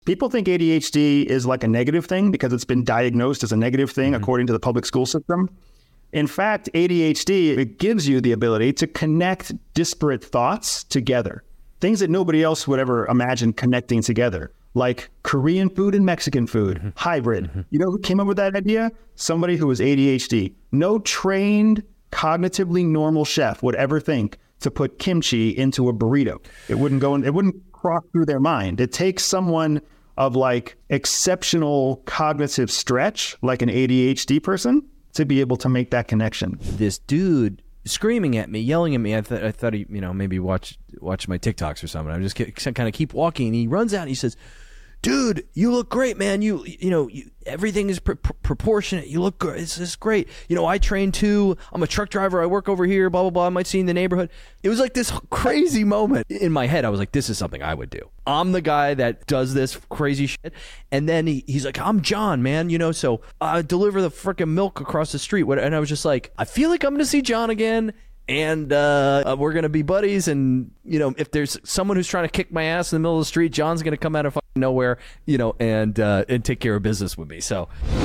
People think ADHD is like a negative thing because it's been diagnosed as a negative thing according to the public school system. In fact, ADHD, it gives you the ability to connect disparate thoughts together. Things that nobody else would ever imagine connecting together, like Korean food and Mexican food, hybrid. You know who came up with that idea? Somebody who was ADHD. No trained, cognitively normal chef would ever think to put kimchi into a burrito. It wouldn't cross through their mind. It takes someone of like exceptional cognitive stretch, like an ADHD person, to be able to make that connection. This dude screaming at me, yelling at me. I thought he, maybe watch my TikToks or something. I'm just kind of keep walking, and he runs out and he says, "Dude, you look great, man. You everything is proportionate. You look good. It's just great. I train too. I'm a truck driver. I work over here, blah, blah, blah. I might see you in the neighborhood." It was like this crazy moment. In my head, I was like, this is something I would do. I'm the guy that does this crazy shit. And then he's like, "I'm John, man. So I deliver the freaking milk across the street." And I was just like, I feel like I'm going to see John again. And we're going to be buddies. And, if there's someone who's trying to kick my ass in the middle of the street, John's going to come out of nowhere, and take care of business with me. So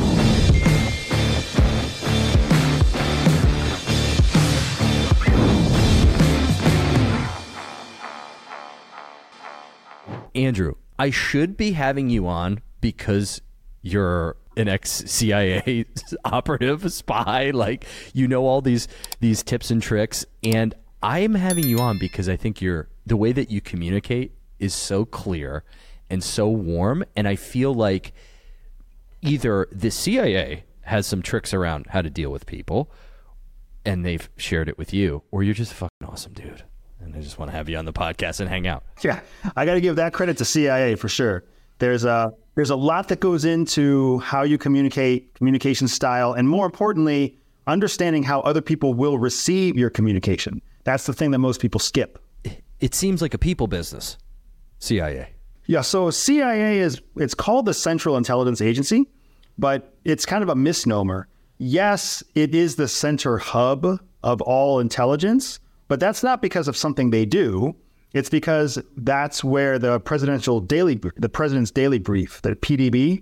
Andrew, I should be having you on because you're an ex-CIA operative, spy, like all these tips and tricks, and I am having you on because I think the way that you communicate is so clear and so warm, and I feel like either the CIA has some tricks around how to deal with people, and they've shared it with you, or you're just a fucking awesome dude, and I just want to have you on the podcast and hang out. Yeah, I got to give that credit to CIA for sure. There's a lot that goes into how you communicate, communication style, and more importantly, understanding how other people will receive your communication. That's the thing that most people skip. It seems like a people business, CIA. Yeah, so CIA it's called the Central Intelligence Agency, but it's kind of a misnomer. Yes, it is the center hub of all intelligence, but that's not because of something they do. It's because that's where the president's daily brief, the PDB,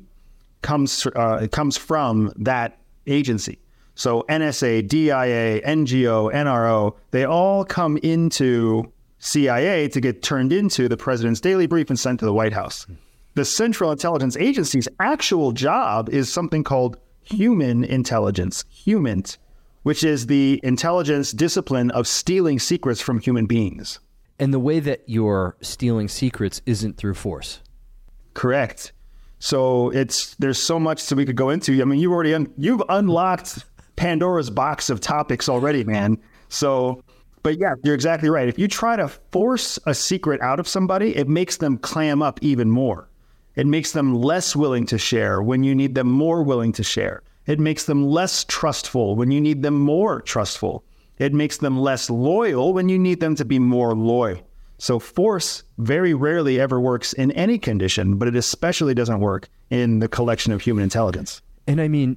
comes from that agency. So NSA, DIA, NGO, NRO, they all come into CIA to get turned into the president's daily brief and sent to the White House. The Central Intelligence Agency's actual job is something called human intelligence, HUMINT, which is the intelligence discipline of stealing secrets from human beings. And the way that you're stealing secrets isn't through force. Correct. So there's so much that we could go into. I mean, you've unlocked Pandora's box of topics already, man. So, but yeah, you're exactly right. If you try to force a secret out of somebody, it makes them clam up even more. It makes them less willing to share when you need them more willing to share. It makes them less trustful when you need them more trustful. It makes them less loyal when you need them to be more loyal. So force very rarely ever works in any condition, but it especially doesn't work in the collection of human intelligence. And I mean,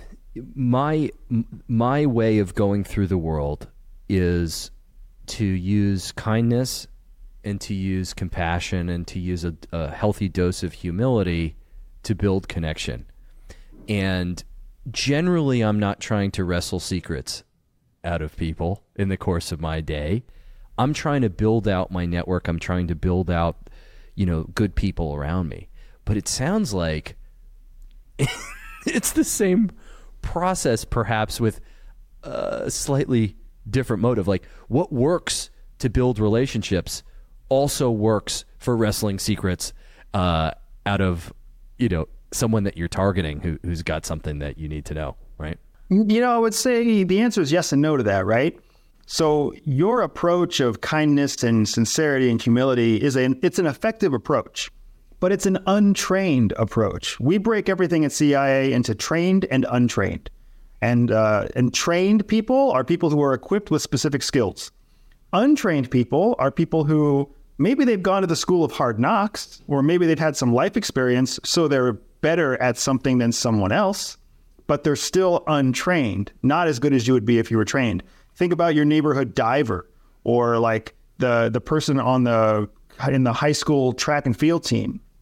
my way of going through the world is to use kindness and to use compassion and to use a healthy dose of humility to build connection. And generally, I'm not trying to wrestle secrets out of people in the course of my day. I'm trying to build out my network. I'm trying to build out, good people around me. But it sounds like it's the same process, perhaps with a slightly different motive. Like what works to build relationships also works for wrestling secrets out of, someone that you're targeting who's got something that you need to know, right? I would say the answer is yes and no to that, right? So your approach of kindness and sincerity and humility it's an effective approach, but it's an untrained approach. We break everything at CIA into trained and untrained. And trained people are people who are equipped with specific skills. Untrained people are people who maybe they've gone to the school of hard knocks, or maybe they've had some life experience, so they're better at something than someone else, but they're still untrained, not as good as you would be if you were trained. Think about your neighborhood diver, or like the person in the high school track and field team.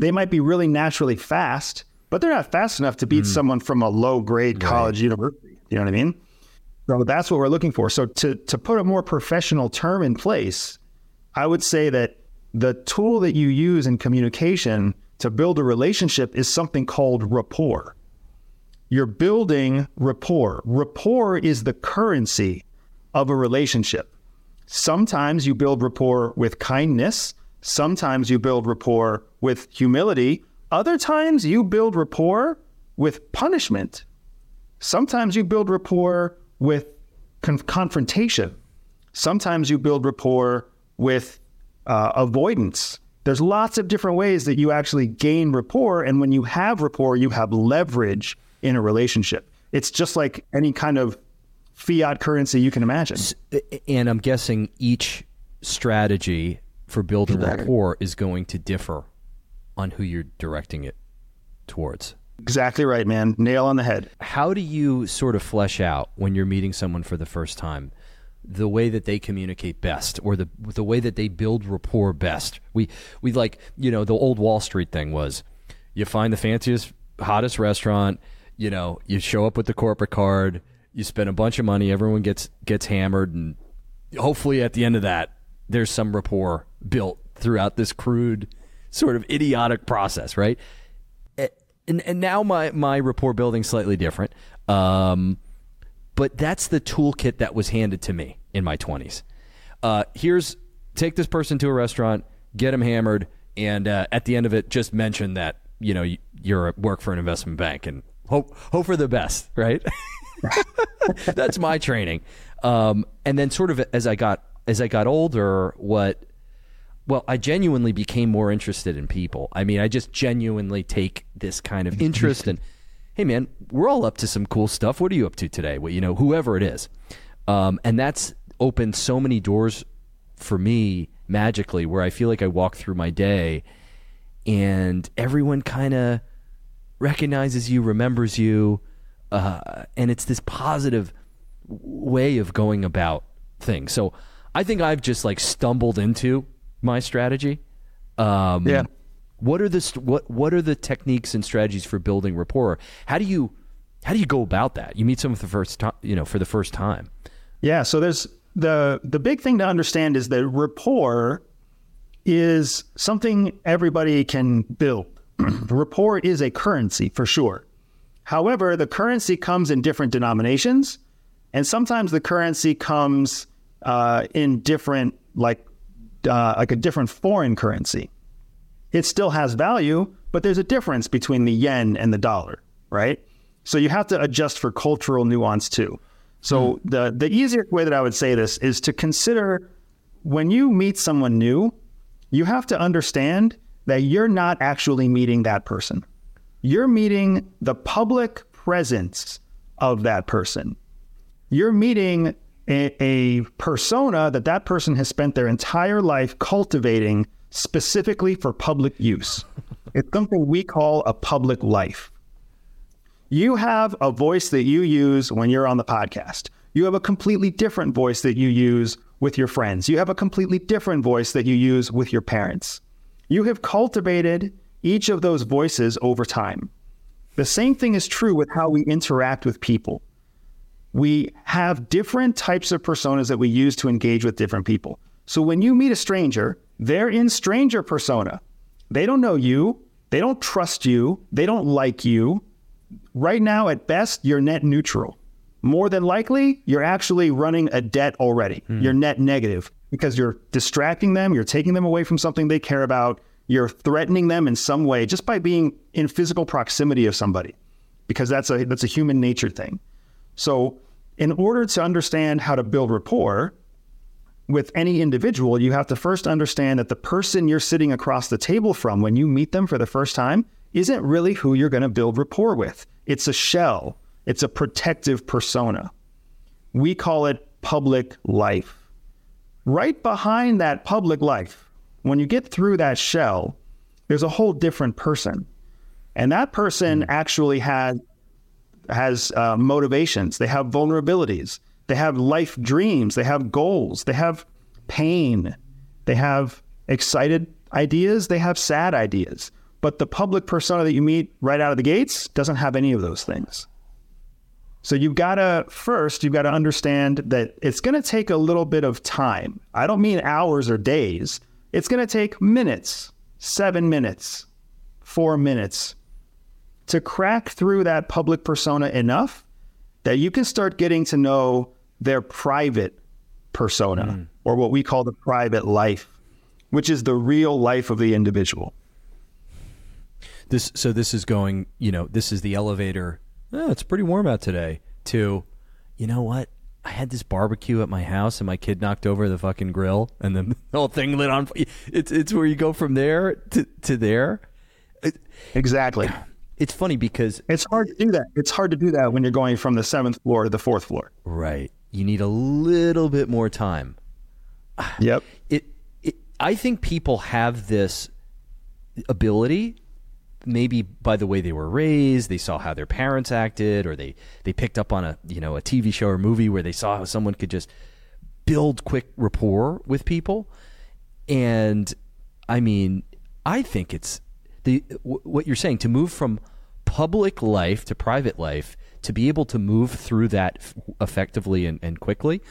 They might be really naturally fast, but they're not fast enough to beat someone from a low grade college university. You know what I mean? So that's what we're looking for. So to put a more professional term in place, I would say that the tool that you use in communication to build a relationship is something called rapport. You're building rapport. Rapport is the currency of a relationship. Sometimes you build rapport with kindness. Sometimes you build rapport with humility. Other times you build rapport with punishment. Sometimes you build rapport with confrontation. Sometimes you build rapport with avoidance. There's lots of different ways that you actually gain rapport. And when you have rapport, you have leverage in a relationship. It's just like any kind of fiat currency you can imagine. And I'm guessing each strategy for building rapport is going to differ on who you're directing it towards. Exactly right, man. Nail on the head. How do you sort of flesh out when you're meeting someone for the first time the way that they communicate best, or the way that they build rapport best? We like, the old Wall Street thing was, you find the fanciest, hottest restaurant, you show up with the corporate card, you spend a bunch of money, everyone gets hammered, and hopefully at the end of that, there's some rapport built throughout this crude, sort of idiotic process, right? And now my rapport building's slightly different. But that's the toolkit that was handed to me in my 20s. Take this person to a restaurant, get them hammered, and at the end of it, just mention that, you're at work for an investment bank, and hope for the best, right? That's my training. And then sort of as I got older, I genuinely became more interested in people. I mean, I just genuinely take this kind of interest in, hey man, we're all up to some cool stuff. What are you up to today? Well, whoever it is. And that's opened so many doors for me magically, where I feel like I walk through my day and everyone kind of recognizes you, remembers you. And it's this positive way of going about things. So I think I've just stumbled into my strategy. Yeah. What are the techniques and strategies for building rapport? How do you go about that? You meet someone for the first time. Yeah. So there's the big thing to understand is that rapport is something everybody can build. Rapport is a currency for sure. However, the currency comes in different denominations, and sometimes the currency comes in different, like a different foreign currency. It still has value, but there's a difference between the yen and the dollar, right? So you have to adjust for cultural nuance too. So the easier way that I would say this is to consider, when you meet someone new, you have to understand that you're not actually meeting that person. You're meeting the public presence of that person. You're meeting a persona that person has spent their entire life cultivating specifically for public use. It's something we call a public life. You have a voice that you use when you're on the podcast. You have a completely different voice that you use with your friends. You have a completely different voice that you use with your parents. You have cultivated each of those voices over time. The same thing is true with how we interact with people. We have different types of personas that we use to engage with different people. So when you meet a stranger, they're in stranger persona. They don't know you. They don't trust you. They don't like you. Right now, at best, you're net neutral. More than likely, you're actually running a debt already. You're net negative because you're distracting them. You're taking them away from something they care about. You're threatening them in some way just by being in physical proximity of somebody, because that's a human nature thing. So in order to understand how to build rapport with any individual, you have to first understand that the person you're sitting across the table from when you meet them for the first time isn't really who you're going to build rapport with. It's a shell. It's a protective persona. We call it public life. Right behind that public life, when you get through that shell, there's a whole different person. And that person actually has motivations. They have vulnerabilities. They have life dreams. They have goals. They have pain. They have excited ideas. They have sad ideas. But the public persona that you meet right out of the gates doesn't have any of those things. So you've got to understand that it's going to take a little bit of time. I don't mean hours or days. It's going to take minutes, 7 minutes, 4 minutes to crack through that public persona enough that you can start getting to know their private persona, or what we call the private life, which is the real life of the individual. This is going, this is the elevator. Oh, it's pretty warm out today. To, you know what? I had this barbecue at my house and my kid knocked over the fucking grill and then the whole thing lit on. It's where you go from there to there. Exactly. It's funny because it's hard to do that. It's hard to do that when you're going from the 7th floor to the 4th floor. Right. You need a little bit more time. Yep. I think people have this ability, maybe by the way they were raised, they saw how their parents acted, or they picked up on a TV show or movie where they saw how someone could just build quick rapport with people. And I mean, I think it's what you're saying, to move from public life to private life, to be able to move through that effectively and quickly,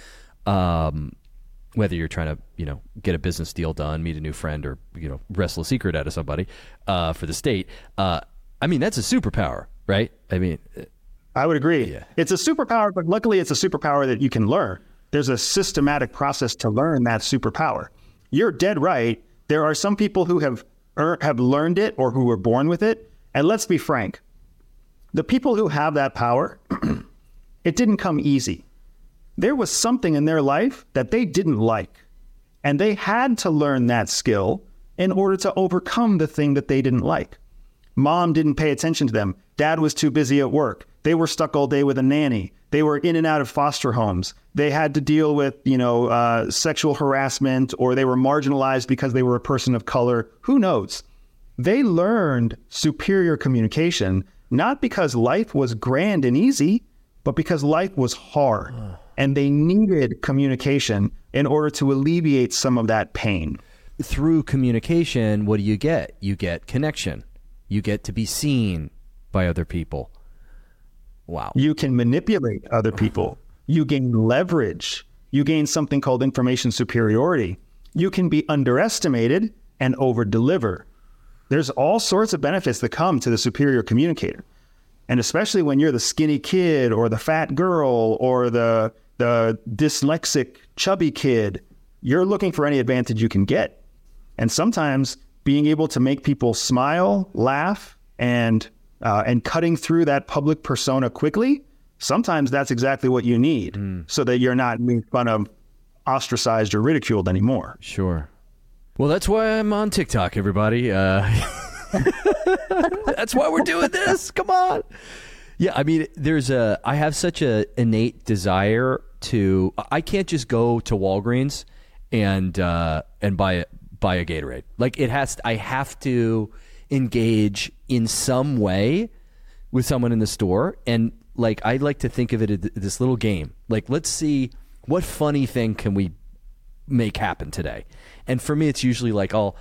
whether you're trying to, get a business deal done, meet a new friend, or, wrestle a secret out of somebody for the state. I mean, that's a superpower, right? I mean, I would agree. Yeah. It's a superpower, but luckily it's a superpower that you can learn. There's a systematic process to learn that superpower. You're dead right. There are some people who have learned it or who were born with it. And let's be frank, the people who have that power, it didn't come easy. There was something in their life that they didn't like, and they had to learn that skill in order to overcome the thing that they didn't like. Mom didn't pay attention to them. Dad was too busy at work. They were stuck all day with a nanny. They were in and out of foster homes. They had to deal with, sexual harassment, or they were marginalized because they were a person of color. Who knows? They learned superior communication, not because life was grand and easy, but because life was hard. And they needed communication in order to alleviate some of that pain. Through communication, what do you get? You get connection. You get to be seen by other people. Wow. You can manipulate other people. You gain leverage. You gain something called information superiority. You can be underestimated and over-deliver. There's all sorts of benefits that come to the superior communicator. And especially when you're the skinny kid or the fat girl or the dyslexic chubby kid, you're looking for any advantage you can get. And sometimes being able to make people smile, laugh, and cutting through that public persona quickly, sometimes that's exactly what you need so that you're not made fun of, ostracized, or ridiculed anymore. Sure. Well, that's why I'm on TikTok, everybody. That's why we're doing this. Come on. Yeah, I mean, I have such a innate desire to. I can't just go to Walgreens and buy a Gatorade. Like I have to engage in some way with someone in the store, and like I like to think of it as this little game. Like, let's see what funny thing can we make happen today. And for me, it's usually like I'll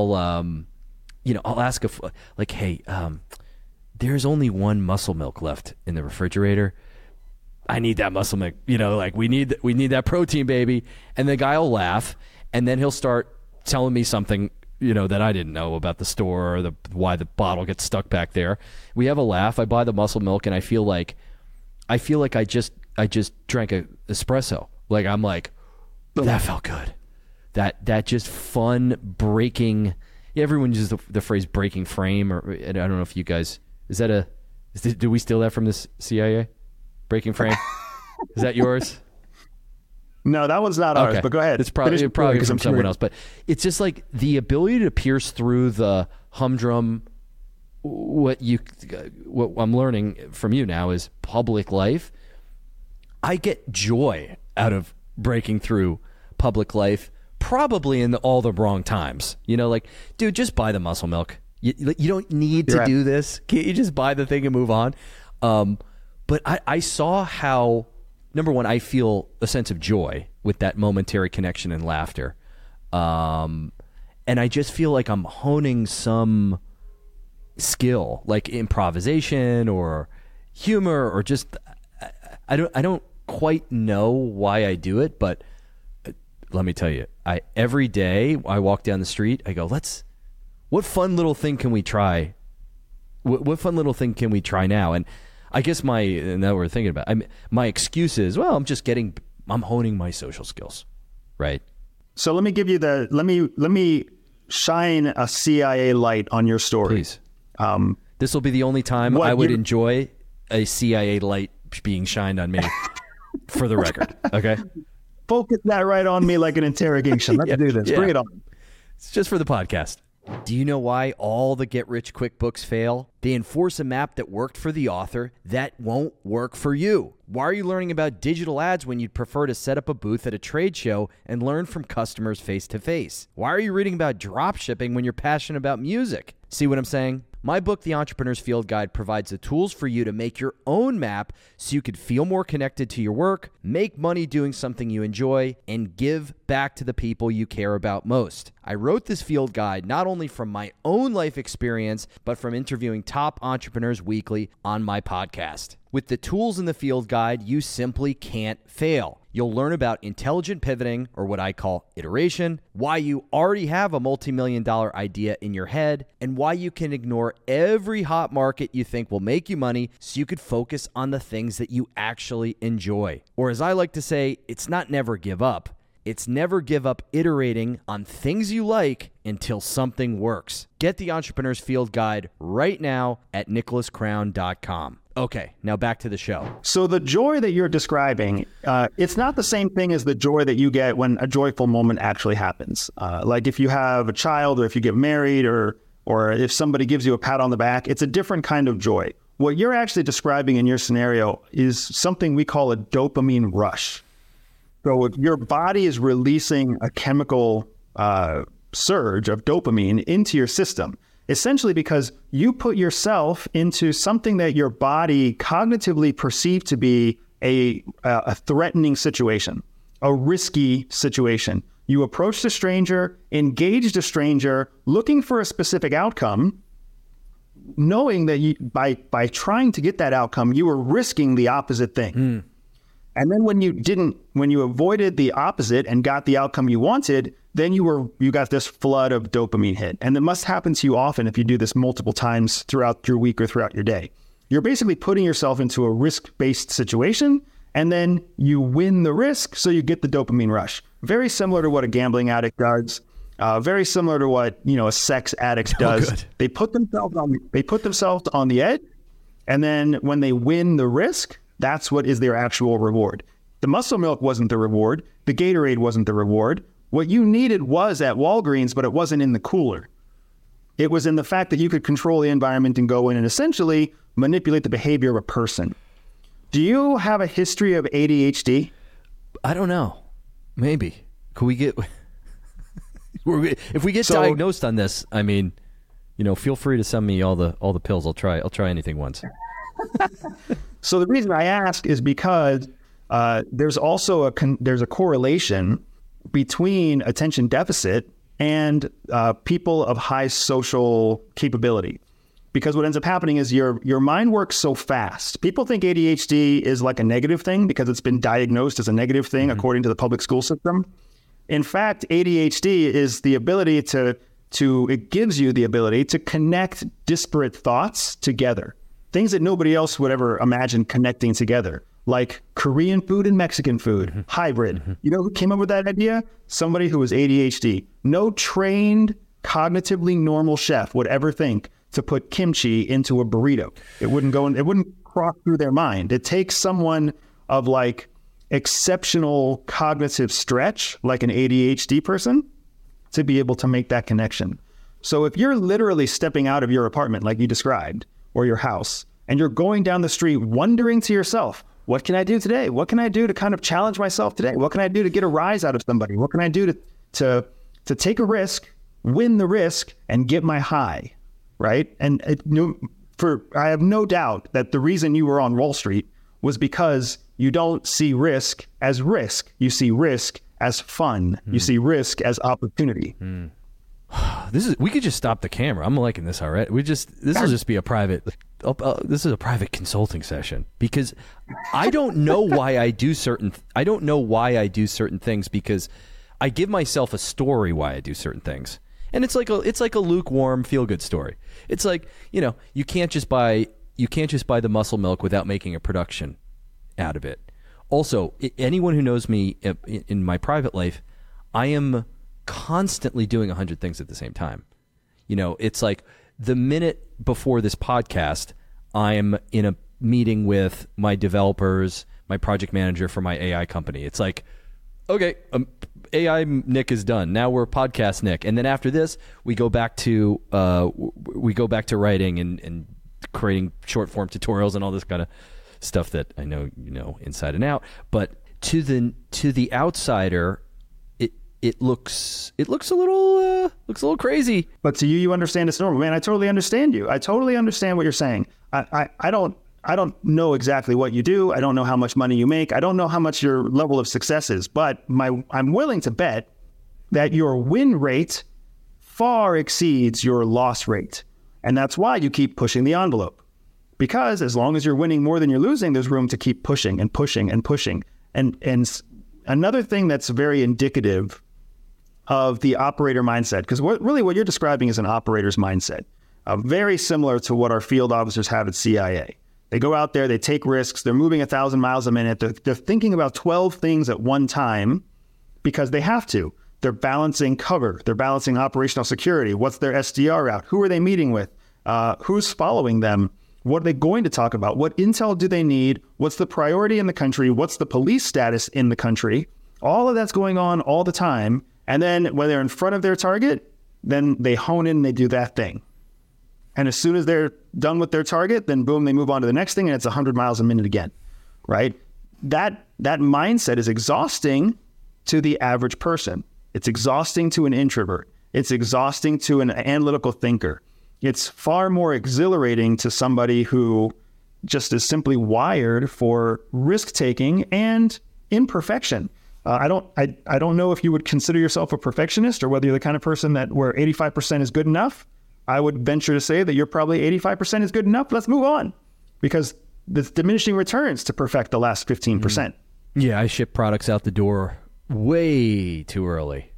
ask hey, there's only one Muscle Milk left in the refrigerator. I need that Muscle Milk. We need that protein, baby. And the guy will laugh, and then he'll start telling me something, that I didn't know about the store or why the bottle gets stuck back there. We have a laugh. I buy the Muscle Milk, and I feel like I just drank a espresso. Like, I'm like, that felt good. That just fun breaking. Everyone uses the phrase breaking frame, or I don't know if you guys, do we steal that from the CIA? Breaking frame? Is that yours? No, that one's not ours, but go ahead. It's probably from someone else, but it's just like the ability to pierce through the humdrum. What I'm learning from you now is public life. I get joy out of breaking through public life, probably in all the wrong times. Dude, just buy the Muscle Milk. You don't need to do this. Can't you just buy the thing and move on? But I saw how, number one, I feel a sense of joy with that momentary connection and laughter. And I just feel like I'm honing some skill, like improvisation or humor, or just I don't quite know why I do it, but let me tell you, every day I walk down the street, I go, what fun little thing can we try? What fun little thing can we try now? And I guess now we're thinking about it, my excuse is, well, I'm honing my social skills, right? So let me give you let me shine a CIA light on your story. Please. This will be the only time I would enjoy a CIA light being shined on me, for the record. Okay. Focus that right on me like an interrogation. Let's do this. Bring it on. It's just for the podcast. Do you know why all the get-rich-quick books fail? They enforce a map that worked for the author that won't work for you. Why are you learning about digital ads when you'd prefer to set up a booth at a trade show and learn from customers face-to-face? Why are you reading about drop shipping when you're passionate about music? See what I'm saying? My book, The Entrepreneur's Field Guide, provides the tools for you to make your own map so you could feel more connected to your work, make money doing something you enjoy, and give back to the people you care about most. I wrote this field guide not only from my own life experience, but from interviewing top entrepreneurs weekly on my podcast. With the tools in the field guide, you simply can't fail. You'll learn about intelligent pivoting, or what I call iteration, why you already have a multi-million-dollar idea in your head, and why you can ignore every hot market you think will make you money so you could focus on the things that you actually enjoy. Or as I like to say, it's not never give up. It's never give up iterating on things you like until something works. Get the Entrepreneur's Field Guide right now at nicholascrown.com. Okay, now back to the show. So the joy that you're describing, it's not the same thing as the joy that you get when a joyful moment actually happens. Like if you have a child, or if you get married, or if somebody gives you a pat on the back, it's a different kind of joy. What you're actually describing in your scenario is something we call a dopamine rush. So if your body is releasing a chemical surge of dopamine into your system, essentially because you put yourself into something that your body cognitively perceived to be a threatening situation, a risky situation. You approached a stranger, engaged a stranger, looking for a specific outcome, knowing that by trying to get that outcome, you were risking the opposite thing. And then when you avoided the opposite and got the outcome you wanted, then you got this flood of dopamine hit. And it must happen to you often if you do this multiple times throughout your week or throughout your day. You're basically putting yourself into a risk-based situation, and then you win the risk, so you get the dopamine rush. Very similar to what a gambling addict does. Very similar to what a sex addict does. Good. They put themselves on the edge, and then when they win the risk, that's what is their actual reward. The muscle milk wasn't the reward. The Gatorade wasn't the reward. What you needed was at Walgreens, but it wasn't in the cooler. It was in the fact that you could control the environment and go in and essentially manipulate the behavior of a person. Do you have a history of ADHD? I don't know. Maybe. Could we get... if we get diagnosed on this, I mean, feel free to send me all the pills. I'll try anything once. So the reason I ask is because there's also there's a correlation between attention deficit and people of high social capability. Because what ends up happening is your mind works so fast. People think ADHD is like a negative thing because it's been diagnosed as a negative thing according to the public school system. In fact, ADHD is the ability it gives you the ability to connect disparate thoughts together. Things that nobody else would ever imagine connecting together, like Korean food and Mexican food, hybrid. You know who came up with that idea? Somebody who was ADHD. No trained, cognitively normal chef would ever think to put kimchi into a burrito. It wouldn't cross through their mind. It takes someone of like exceptional cognitive stretch, like an ADHD person, to be able to make that connection. So if you're literally stepping out of your apartment, like you described, or your house, and you're going down the street wondering to yourself, what can I do today? What can I do to kind of challenge myself today? What can I do to get a rise out of somebody? What can I do to take a risk, win the risk, and get my high, right? And I have no doubt that the reason you were on Wall Street was because you don't see risk as risk. You see risk as fun. You see risk as opportunity. We could just stop the camera. I'm liking this already. This will just be a private. This is a private consulting session because I don't know why I do certain. I don't know why I do certain things because I give myself a story why I do certain things, and it's like a lukewarm feel good story. It's like, you can't just buy the muscle milk without making a production out of it. Also, anyone who knows me in my private life, I am constantly doing 100 things at the same time. It's like the minute before this podcast, I'm in a meeting with my developers, my project manager for my AI company. It's like, okay, AI Nick is done. Now we're podcast Nick. And then after this, we go back to writing and creating short form tutorials and all this kind of stuff that I know inside and out. But to the outsider, it looks a little crazy. But to you understand it's normal. Man, I totally understand you. I totally understand what you're saying. I don't know exactly what you do. I don't know how much money you make. I don't know how much your level of success is. But I'm willing to bet that your win rate far exceeds your loss rate. And that's why you keep pushing the envelope. Because as long as you're winning more than you're losing, there's room to keep pushing and pushing and pushing. And another thing that's very indicative of the operator mindset, because what you're describing is an operator's mindset, very similar to what our field officers have at CIA. They go out there, they take risks, they're moving 1,000 miles a minute, they're thinking about 12 things at one time because they have to. They're balancing cover, they're balancing operational security, what's their SDR route, who are they meeting with, who's following them, what are they going to talk about, what intel do they need, what's the priority in the country, what's the police status in the country. All of that's going on all the time. And then when they're in front of their target, then they hone in and they do that thing. And as soon as they're done with their target, then boom, they move on to the next thing and it's 100 miles a minute again, right? That mindset is exhausting to the average person. It's exhausting to an introvert. It's exhausting to an analytical thinker. It's far more exhilarating to somebody who just is simply wired for risk-taking and imperfection. I don't know if you would consider yourself a perfectionist or whether you're the kind of person that where 85% is good enough. I would venture to say that you're probably 85% is good enough. Let's move on because there's diminishing returns to perfect the last 15%. Yeah, I ship products out the door way too early.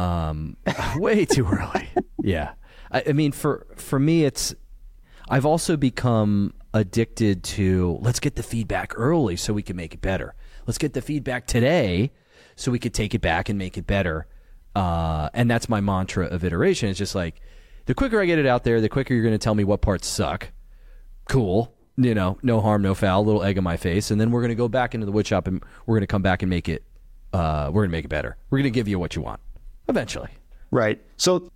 Way too early. Yeah. I mean, for me, I've also become addicted to let's get the feedback early so we can make it better. Let's get the feedback today so we could take it back and make it better. And that's my mantra of iteration. It's just like, the quicker I get it out there, the quicker you're going to tell me what parts suck. Cool. No harm, no foul, little egg in my face. And then we're going to go back into the wood shop and we're going to come back and make it, we're going to make it better. We're going to give you what you want eventually. Right. So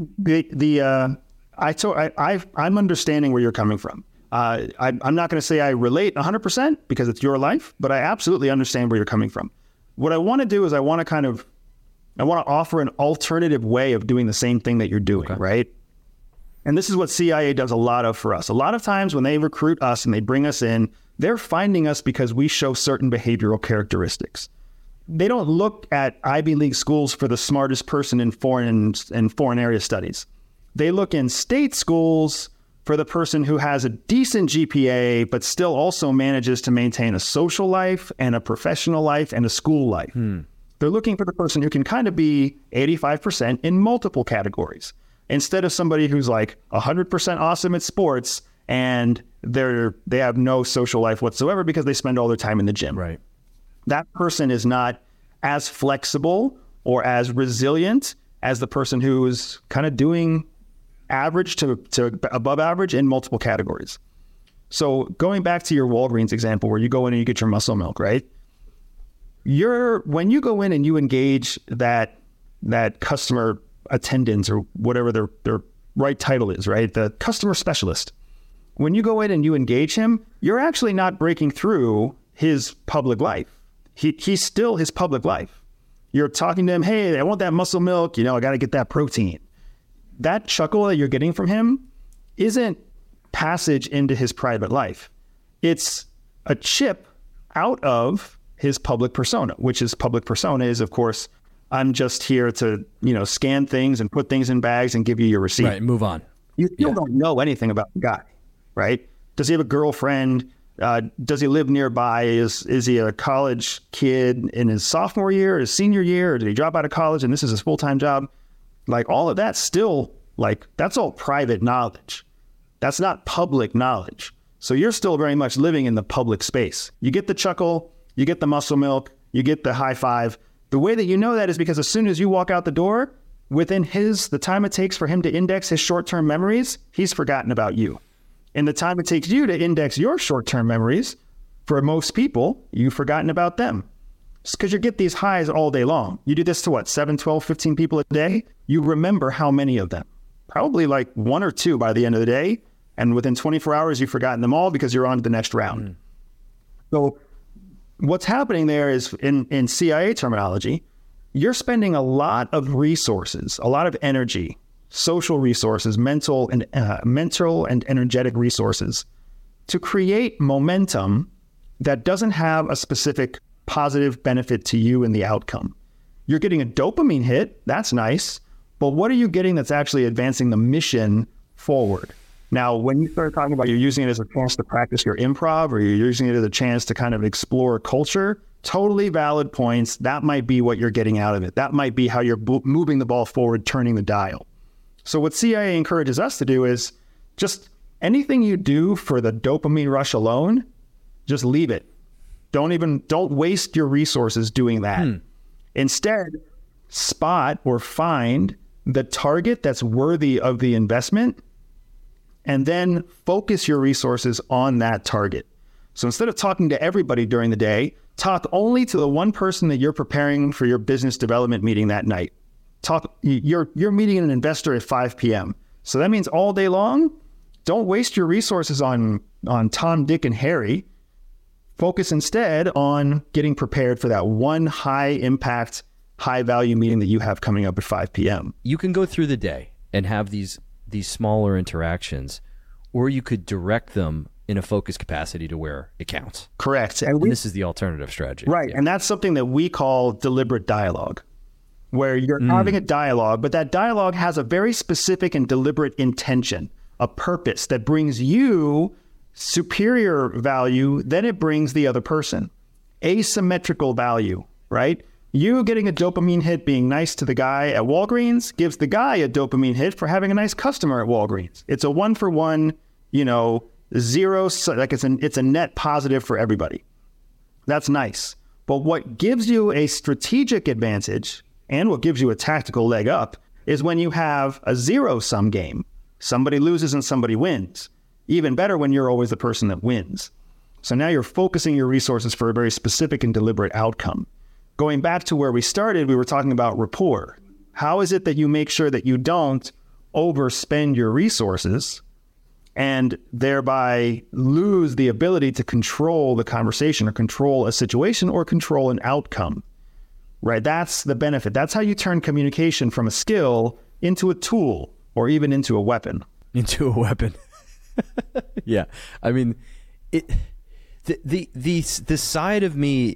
I'm understanding where you're coming from. I'm not going to say I relate 100% because it's your life, but I absolutely understand where you're coming from. What I want to do is I want to offer an alternative way of doing the same thing that you're doing, right? And this is what CIA does a lot of for us. A lot of times when they recruit us and they bring us in, they're finding us because we show certain behavioral characteristics. They don't look at Ivy League schools for the smartest person in foreign area studies. They look in state schools for the person who has a decent GPA, but still also manages to maintain a social life and a professional life and a school life. They're looking for the person who can kind of be 85% in multiple categories, instead of somebody who's like 100% awesome at sports and they have no social life whatsoever because they spend all their time in the gym. Right. That person is not as flexible or as resilient as the person who is kind of doing average to above average in multiple categories. So going back to your Walgreens example where you go in and you get your muscle milk, right? When you go in and you engage that customer attendant or whatever their right title is, right? The customer specialist. When you go in and you engage him, you're actually not breaking through his public life. He's still his public life. You're talking to him, hey, I want that muscle milk, I got to get that protein. That chuckle that you're getting from him isn't passage into his private life. It's a chip out of his public persona, which his public persona is, of course, I'm just here to, scan things and put things in bags and give you your receipt. Right, move on. You still don't know anything about the guy, right? Does he have a girlfriend? Does he live nearby? Is he a college kid in his sophomore year, or his senior year, or did he drop out of college and this is his full-time job? Like, all of that still, that's all private knowledge. That's not public knowledge. So you're still very much living in the public space. You get the chuckle, you get the muscle milk, you get the high five. The way that you know that is because as soon as you walk out the door, within the time it takes for him to index his short-term memories, he's forgotten about you. And the time it takes you to index your short-term memories, for most people, you've forgotten about them. It's because you get these highs all day long. You do this to 7, 12, 15 people a day. You remember how many of them? Probably like 1 or 2 by the end of the day. And within 24 hours, you've forgotten them all because you're on to the next round. So what's happening there is, in CIA terminology, you're spending a lot of resources, a lot of energy, social resources, mental and energetic resources to create momentum that doesn't have a specific positive benefit to you in the outcome. You're getting a dopamine hit. That's nice. But what are you getting that's actually advancing the mission forward? Now, when you start talking about you're using it as a chance to practice your improv, or you're using it as a chance to kind of explore culture, totally valid points. That might be what you're getting out of it. That might be how you're moving the ball forward, turning the dial. So what CIA encourages us to do is just anything you do for the dopamine rush alone, just leave it. Don't waste your resources doing that. Instead, spot or find the target that's worthy of the investment, and then focus your resources on that target. So instead of talking to everybody during the day, talk only to the one person that you're preparing for your business development meeting that night. You're meeting an investor at 5 p.m. So that means all day long, don't waste your resources on Tom, Dick, and Harry. Focus instead on getting prepared for that one high impact, high value meeting that you have coming up at 5 p.m. You can go through the day and have these smaller interactions, or you could direct them in a focused capacity to where it counts. Correct. And this is the alternative strategy. Right. Yeah. And that's something that we call deliberate dialogue, where you're having a dialogue, but that dialogue has a very specific and deliberate intention, a purpose that brings you superior value than it brings the other person. Asymmetrical value, right? You getting a dopamine hit being nice to the guy at Walgreens gives the guy a dopamine hit for having a nice customer at Walgreens. It's a 1-for-1, zero, like it's a net positive for everybody. That's nice. But what gives you a strategic advantage and what gives you a tactical leg up is when you have a zero-sum game. Somebody loses and somebody wins. Even better when you're always the person that wins. So now you're focusing your resources for a very specific and deliberate outcome. Going back to where we started, we were talking about rapport. How is it that you make sure that you don't overspend your resources and thereby lose the ability to control the conversation or control a situation or control an outcome, right? That's the benefit. That's how you turn communication from a skill into a tool or even into a weapon. Into a weapon. Yeah. I mean, the side of me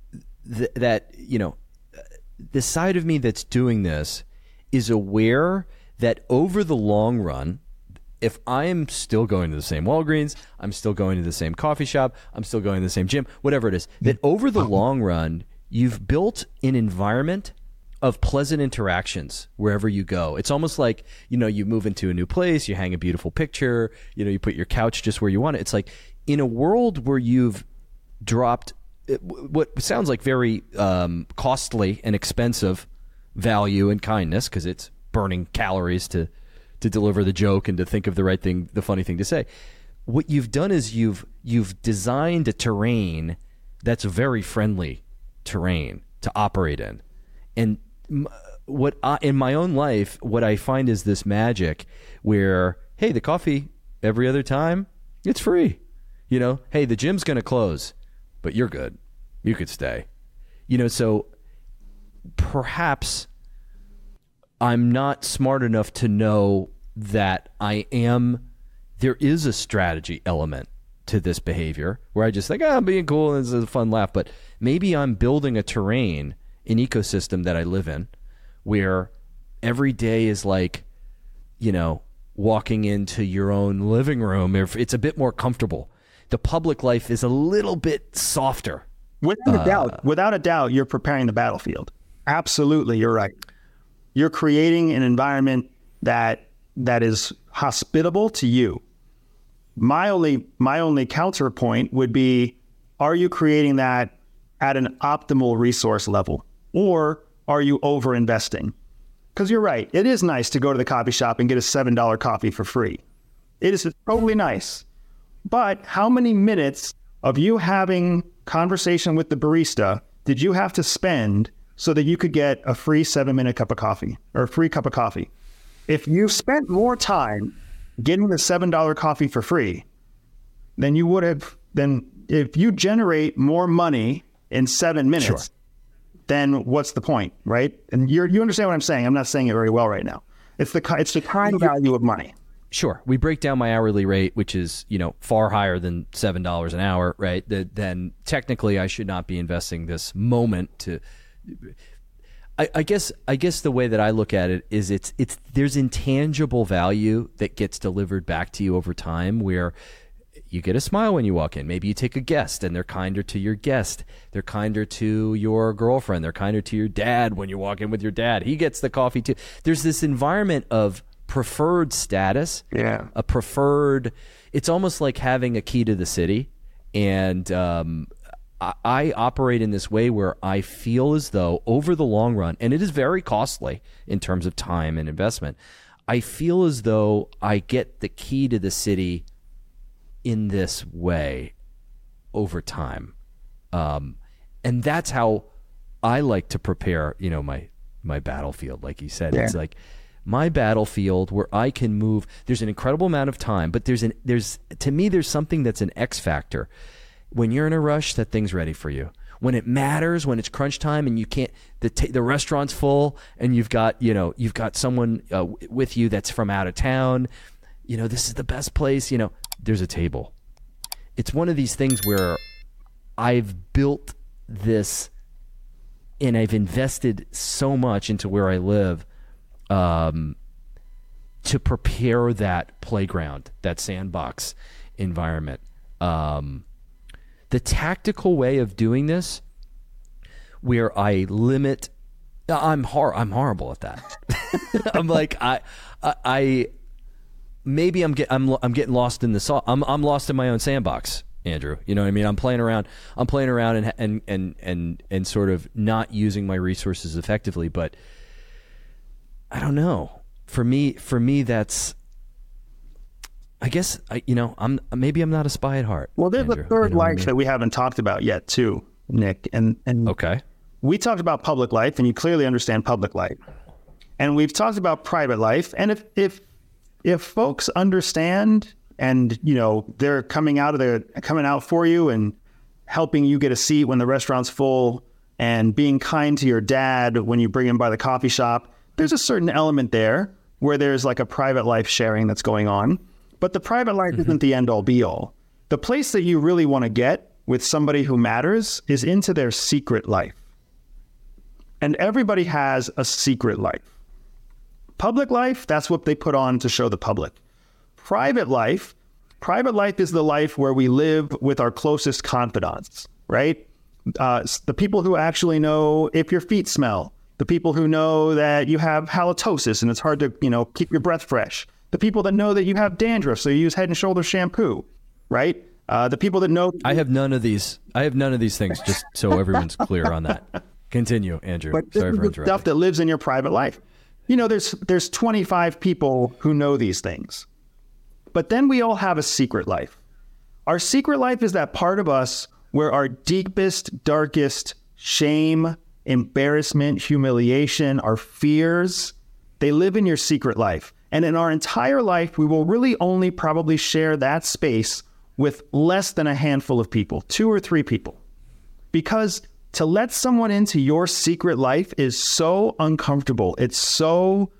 the side of me that's doing this is aware that over the long run, if I am still going to the same Walgreens, I'm still going to the same coffee shop, I'm still going to the same gym, whatever it is, that over the long run, you've built an environment of pleasant interactions wherever you go. It's almost like, you move into a new place, you hang a beautiful picture, you put your couch just where you want it. It's like in a world where you've dropped what sounds like very costly and expensive value and kindness, because it's burning calories to deliver the joke and to think of the right thing, the funny thing to say. What you've done is you've designed a terrain that's a very friendly terrain to operate in. And in my own life, what I find is this magic where, hey, the coffee every other time, it's free. Hey, the gym's going to close, but you're good. You could stay. So perhaps I'm not smart enough to know that there is a strategy element to this behavior where I just think, I'm being cool and it's a fun laugh. But maybe I'm building a terrain an ecosystem that I live in where every day is like, walking into your own living room. It's a bit more comfortable. The public life is a little bit softer. Without a doubt, you're preparing the battlefield. Absolutely, you're right. You're creating an environment that is hospitable to you. My only counterpoint would be, are you creating that at an optimal resource level, or are you over investing? Because you're right, it is nice to go to the coffee shop and get a $7 coffee for free. It is totally nice. But how many minutes of you having conversation with the barista did you have to spend so that you could get a free 7-minute cup of coffee or a free cup of coffee? If you spent more time getting the $7 coffee for free, then you would have, then if you generate more money in 7 minutes, sure, then what's the point, right? And you understand what I'm saying. I'm not saying it very well right now. It's the time value of money. Sure. We break down my hourly rate, which is, far higher than $7 an hour, right? Then technically I should not be investing this moment to, I guess the way that I look at it is there's intangible value that gets delivered back to you over time, where you get a smile when you walk in. Maybe you take a guest and they're kinder to your guest. They're kinder to your girlfriend. They're kinder to your dad when you walk in with your dad. He gets the coffee too. There's this environment of preferred status. Yeah. It's almost like having a key to the city. And I operate in this way where I feel as though over the long run, and it is very costly in terms of time and investment, I feel as though I get the key to the city in this way over time. And that's how I like to prepare, my battlefield. Like you said, yeah. It's like my battlefield where I can move. There's an incredible amount of time, but there's something that's an X factor. When you're in a rush, that thing's ready for you. When it matters, when it's crunch time and you can't, the restaurant's full and you've got someone with you that's from out of town, this is the best place, there's a table. It's one of these things where I've built this and I've invested so much into where I live to prepare that playground, that sandbox environment. The tactical way of doing this, where I limit, I'm horrible at that. I'm like maybe I'm getting lost in the sauce. I'm lost in my own sandbox, Andrew. You know what I mean? I'm playing around and sort of not using my resources effectively. But I don't know. For me, that's. I guess I'm not a spy at heart. Well, there's Andrew, a third life that we haven't talked about yet, too, Nick. And okay, we talked about public life, and you clearly understand public life. And we've talked about private life. And if folks understand, and they're coming out for you and helping you get a seat when the restaurant's full, and being kind to your dad when you bring him by the coffee shop, there's a certain element there where there's like a private life sharing that's going on. But the private life isn't the end all be all. The place that you really want to get with somebody who matters is into their secret life. And everybody has a secret life. Public life, that's what they put on to show the public. Private life is the life where we live with our closest confidants, right? The people who actually know if your feet smell, the people who know that you have halitosis and it's hard to, keep your breath fresh. The people that know that you have dandruff, so you use Head and Shoulders shampoo, right? The people that know... I have none of these things, just so everyone's clear on that. Continue, Andrew. But this is the stuff that lives in your private life. There's 25 people who know these things. But then we all have a secret life. Our secret life is that part of us where our deepest, darkest shame, embarrassment, humiliation, our fears, they live in your secret life. And in our entire life, we will really only probably share that space with less than a handful of people, 2 or 3 people. Because to let someone into your secret life is so uncomfortable. It's so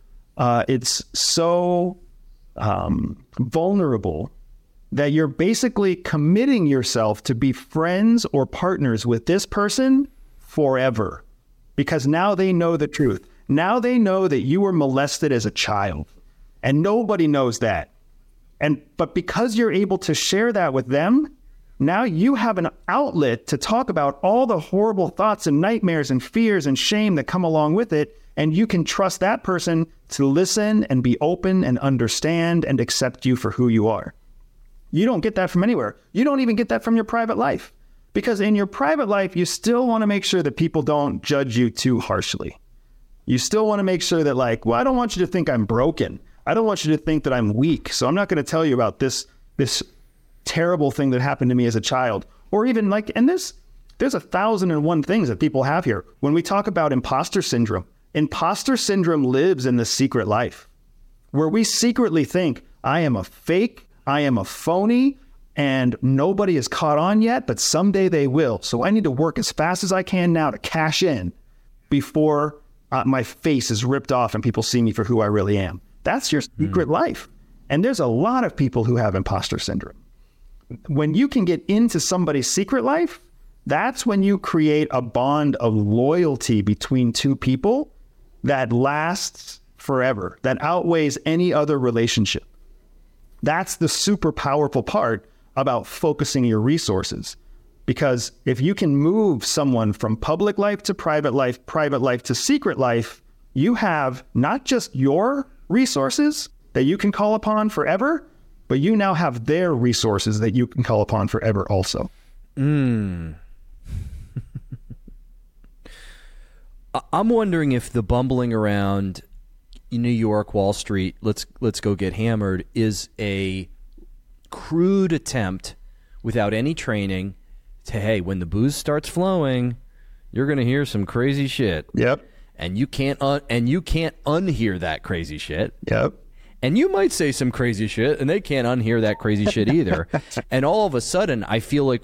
vulnerable that you're basically committing yourself to be friends or partners with this person forever. because now they know the truth. Now they know that you were molested as a child, and nobody knows that. But because you're able to share that with them, now you have an outlet to talk about all the horrible thoughts and nightmares and fears and shame that come along with it. And you can trust that person to listen and be open and understand and accept you for who you are. You don't get that from anywhere. You don't even get that from your private life. Because in your private life, you still want to make sure that people don't judge you too harshly. You still want to make sure that I don't want you to think I'm broken. I don't want you to think that I'm weak. So I'm not going to tell you about this terrible thing that happened to me as a child. Or even and there's 1,001 things that people have here. When we talk about imposter syndrome lives in the secret life, where we secretly think, I am a fake, I am a phony, and nobody is caught on yet, but someday they will. So I need to work as fast as I can now to cash in before my face is ripped off and people see me for who I really am. That's your secret life. And there's a lot of people who have imposter syndrome. When you can get into somebody's secret life, that's when you create a bond of loyalty between two people that lasts forever, that outweighs any other relationship. That's the super powerful part about focusing your resources. Because if you can move someone from public life to private life to secret life, you have not just your resources that you can call upon forever, but you now have their resources that you can call upon forever also. I'm wondering if the bumbling around in New York, Wall Street, let's go get hammered, is a crude attempt without any training to, hey, when the booze starts flowing, you're going to hear some crazy shit. Yep. And you can't unhear that crazy shit. Yep. And you might say some crazy shit, and they can't unhear that crazy shit either. And all of a sudden, I feel like,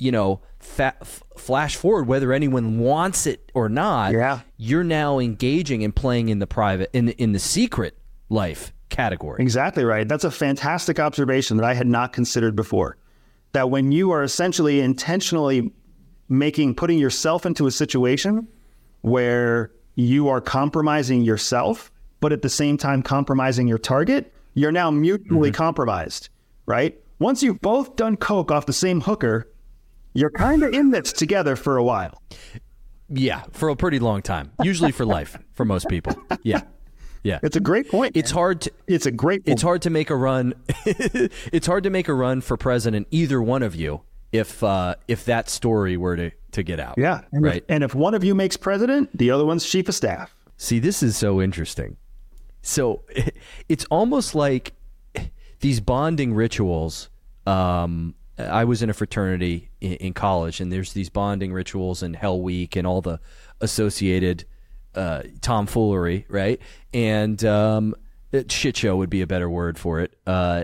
flash forward, whether anyone wants it or not, you're now engaging and playing in the private, in the secret life category. Exactly right. That's a fantastic observation that I had not considered before. That when you are essentially intentionally putting yourself into a situation where you are compromising yourself, but at the same time compromising your target, you're now mutually compromised, right? Once you've both done coke off the same hooker, you're kind of in this together for a while. Yeah, for a pretty long time. Usually for life, for most people. Yeah. Yeah. It's a great point. It's hard to It's hard to make a run. It's hard to make a run for president, either one of you, if that story were to get out. Yeah. Right. And if one of you makes president, the other one's chief of staff. See, this is so interesting. So it's almost like these bonding rituals. I was in a fraternity in college, and there's these bonding rituals and Hell Week and all the associated tomfoolery, right? And shit show would be a better word for it.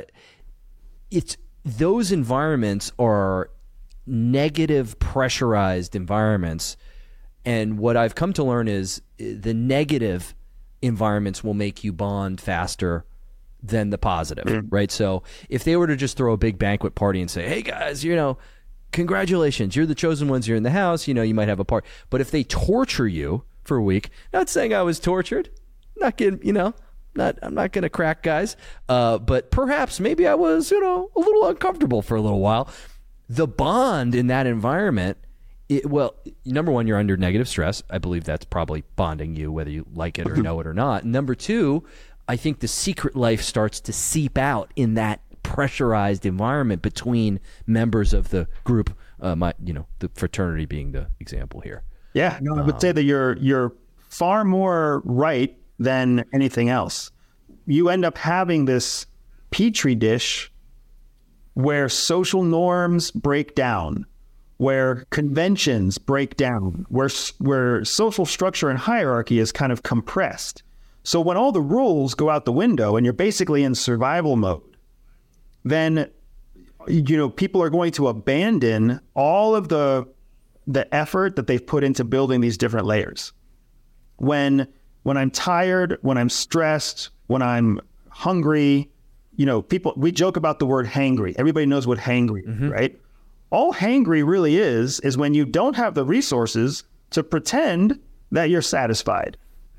It's those environments are negative, pressurized environments, and what I've come to learn is the negative environments will make you bond faster than the positive, right? So if they were to just throw a big banquet party and say, hey guys, congratulations, you're the chosen ones, you're in the house, you might have a party. But if they torture you for a week, not saying I was tortured, not getting, I'm not going to crack guys, but perhaps maybe I was, a little uncomfortable for a little while. The bond in that environment, number one, you're under negative stress. I believe that's probably bonding you, whether you like it or know it or not. Number two, I think the secret life starts to seep out in that pressurized environment between members of the group. The fraternity being the example here. Yeah, I would say that you're far more right than anything else. You end up having this petri dish where social norms break down, where conventions break down, where social structure and hierarchy is kind of compressed. So when all the rules go out the window and you're basically in survival mode, then people are going to abandon all of the effort that they've put into building these different layers. When I'm tired, when I'm stressed, when I'm hungry, we joke about the word hangry. Everybody knows what hangry is, right? All hangry really is when you don't have the resources to pretend that you're satisfied.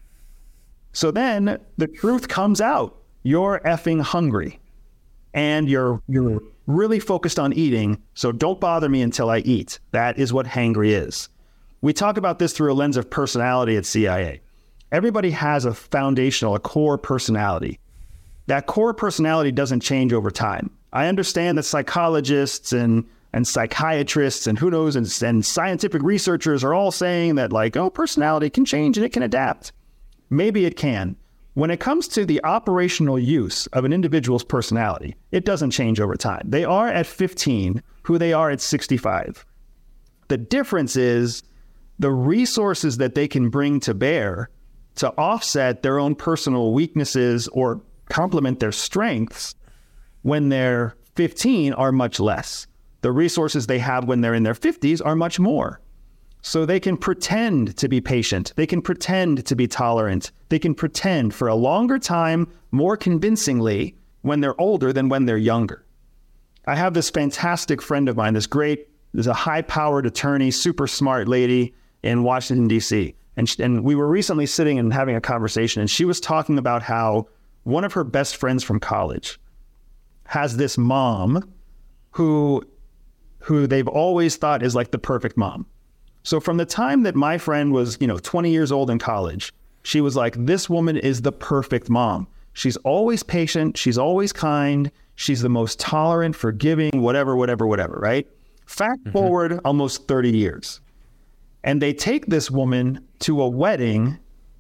So then the truth comes out. You're effing hungry and you're really focused on eating. So don't bother me until I eat. That is what hangry is. We talk about this through a lens of personality at CIA. Everybody has a foundational, a core personality. That core personality doesn't change over time. I understand that psychologists and psychiatrists and who knows, and scientific researchers are all saying that like, oh, personality can change and it can adapt. Maybe it can. When it comes to the operational use of an individual's personality, it doesn't change over time. They are at 15 who they are at 65. The difference is the resources that they can bring to bear to offset their own personal weaknesses or complement their strengths when they're 15 are much less. The resources they have when they're in their 50s are much more. So they can pretend to be patient. They can pretend to be tolerant. They can pretend for a longer time, more convincingly, when they're older than when they're younger. I have this fantastic friend of mine, there's a high-powered attorney, super smart lady in Washington, D.C. And we were recently sitting and having a conversation, and she was talking about how one of her best friends from college has this mom who they've always thought is like the perfect mom. So from the time that my friend was, 20 years old in college, she was like, this woman is the perfect mom. She's always patient. She's always kind. She's the most tolerant, forgiving, whatever, right? Fast forward almost 30 years. And they take this woman to a wedding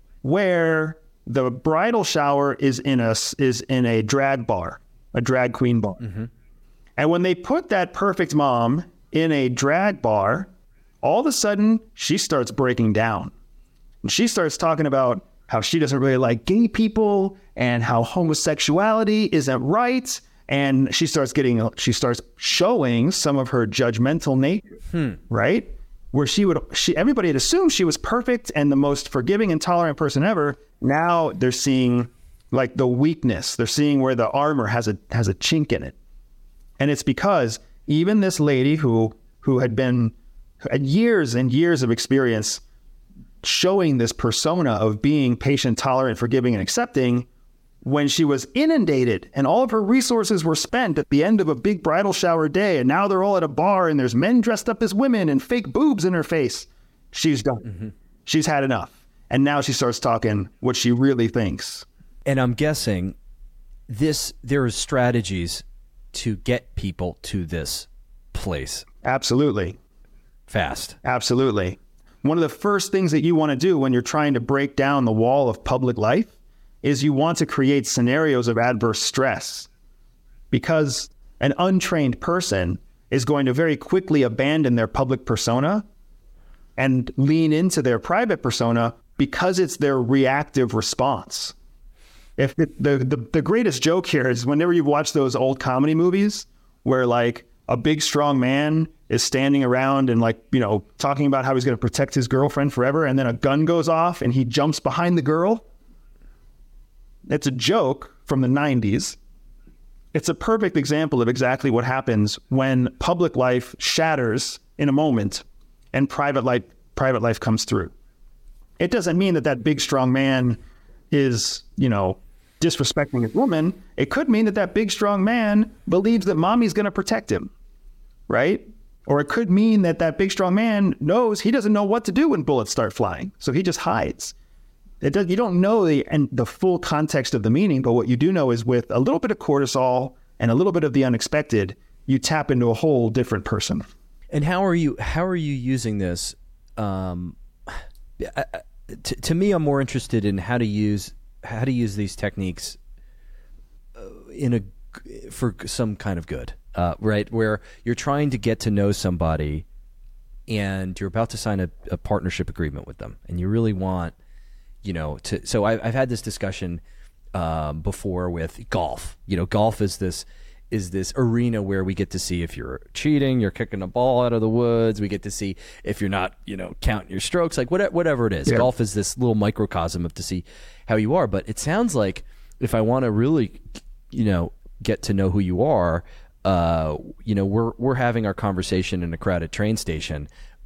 where the bridal shower is in a drag bar, a drag queen bar. Mm-hmm. And when they put that perfect mom in a drag bar, all of a sudden, she starts breaking down. And she starts talking about how she doesn't really like gay people and how homosexuality isn't right. And she starts showing some of her judgmental nature, right? Where everybody had assumed she was perfect and the most forgiving and tolerant person ever. Now they're seeing like the weakness. They're seeing where the armor has a chink in it. And it's because even this lady who had years and years of experience showing this persona of being patient, tolerant, forgiving, and accepting, when she was inundated and all of her resources were spent at the end of a big bridal shower day, and now they're all at a bar and there's men dressed up as women and fake boobs in her face, she's done. Mm-hmm. She's had enough. And now she starts talking what she really thinks. And I'm guessing there are strategies to get people to this place. Absolutely. Fast. Absolutely. One of the first things that you want to do when you're trying to break down the wall of public life is you want to create scenarios of adverse stress, because an untrained person is going to very quickly abandon their public persona and lean into their private persona because it's their reactive response. If the greatest joke here is whenever you watch those old comedy movies where like a big strong man is standing around and talking about how he's going to protect his girlfriend forever, and then a gun goes off and he jumps behind the girl. It's a joke from the 90s. It's a perfect example of exactly what happens when public life shatters in a moment and private life comes through. It doesn't mean that big strong man is, disrespecting his woman. It could mean that big strong man believes that mommy's going to protect him, right? Or it could mean that big strong man knows he doesn't know what to do when bullets start flying, so he just hides. You don't know the full context of the meaning, but what you do know is with a little bit of cortisol and a little bit of the unexpected, you tap into a whole different person. And how are you using this? To me, I'm more interested in how to use these techniques for some kind of good, right? Where you're trying to get to know somebody, and you're about to sign a partnership agreement with them, and you really want. So I've had this discussion before with golf. Golf is this arena where we get to see if you're cheating, you're kicking a ball out of the woods. We get to see if you're not, counting your strokes, like whatever it is. Yeah. Golf is this little microcosm to see how you are. But it sounds like if I want to really, get to know who you are, we're having our conversation in a crowded train station.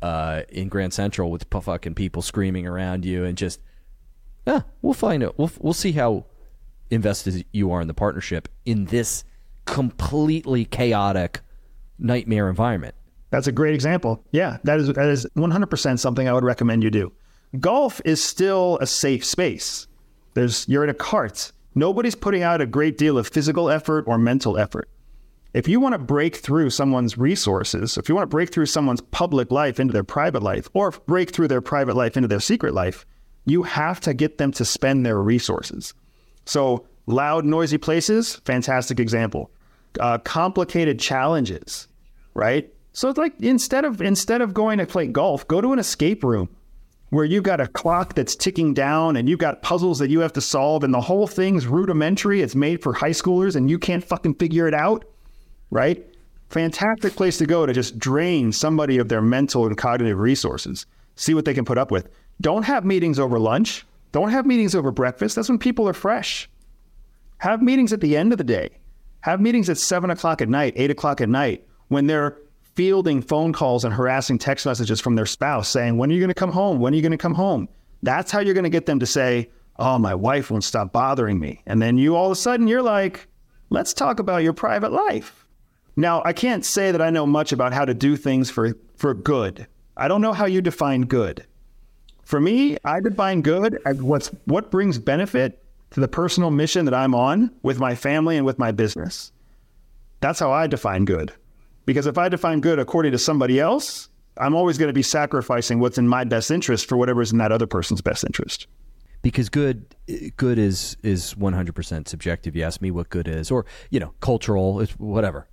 in Grand Central with fucking people screaming around you, and just, we'll find out. We'll see how invested you are in the partnership in this completely chaotic nightmare environment. That's a great example. Yeah, that is 100% something I would recommend you do. Golf is still a safe space. You're in a cart. Nobody's putting out a great deal of physical effort or mental effort. If you want to break through someone's resources, if you want to break through someone's public life into their private life, or break through their private life into their secret life, you have to get them to spend their resources. So loud, noisy places, fantastic example. Complicated challenges, right? So it's like instead of going to play golf, go to an escape room where you've got a clock that's ticking down and you've got puzzles that you have to solve, and the whole thing's rudimentary. It's made for high schoolers and you can't fucking figure it out. Right? Fantastic place to go to just drain somebody of their mental and cognitive resources. See what they can put up with. Don't have meetings over lunch. Don't have meetings over breakfast. That's when people are fresh. Have meetings at the end of the day. Have meetings at 7 o'clock at night, 8 o'clock at night, when they're fielding phone calls and harassing text messages from their spouse saying, when are you going to come home? When are you going to come home? That's how you're going to get them to say, oh, my wife won't stop bothering me. And then you all of a sudden, you're like, let's talk about your private life. Now, I can't say that I know much about how to do things for good. I don't know how you define good. For me, I define good as what brings benefit to the personal mission that I'm on with my family and with my business. That's how I define good. Because if I define good according to somebody else, I'm always going to be sacrificing what's in my best interest for whatever's in that other person's best interest. Because good is 100% subjective. You ask me what good is, or, cultural, it's whatever,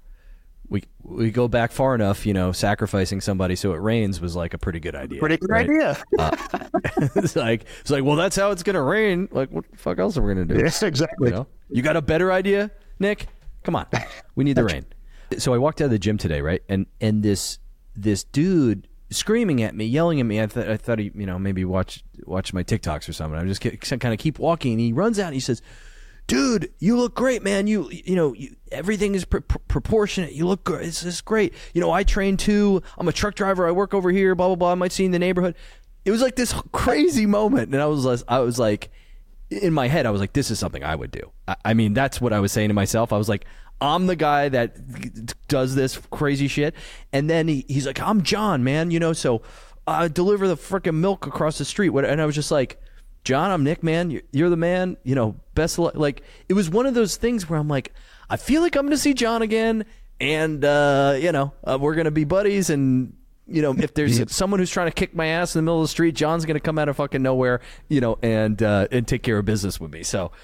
we go back far enough, sacrificing somebody so it rains was like a pretty good idea. Pretty good idea. It's like, well, that's how it's going to rain. Like, what the fuck else are we going to do? Yes, exactly. You got a better idea, Nick? Come on. We need the rain. So I walked out of the gym today, right? And this dude screaming at me, yelling at me. I thought he, maybe watch my TikToks or something. I just kind of keep walking, and he runs out and he says, "Dude, you look great, man. You everything is proportionate. You look good. It's great. I train too. I'm a truck driver. I work over here. Blah blah blah. I might see you in the neighborhood." It was like this crazy moment, and I was like, in my head, I was like, "This is something I would do." I mean, that's what I was saying to myself. I was like, I'm the guy that does this crazy shit. And then he's like, I'm John, man, so deliver the freaking milk across the street. And I was just like, John, I'm Nick, man. You're the man, best of luck. Like, it was one of those things where I'm like, I feel like I'm going to see John again. And, we're going to be buddies. And, if there's someone who's trying to kick my ass in the middle of the street, John's going to come out of fucking nowhere, and take care of business with me. So,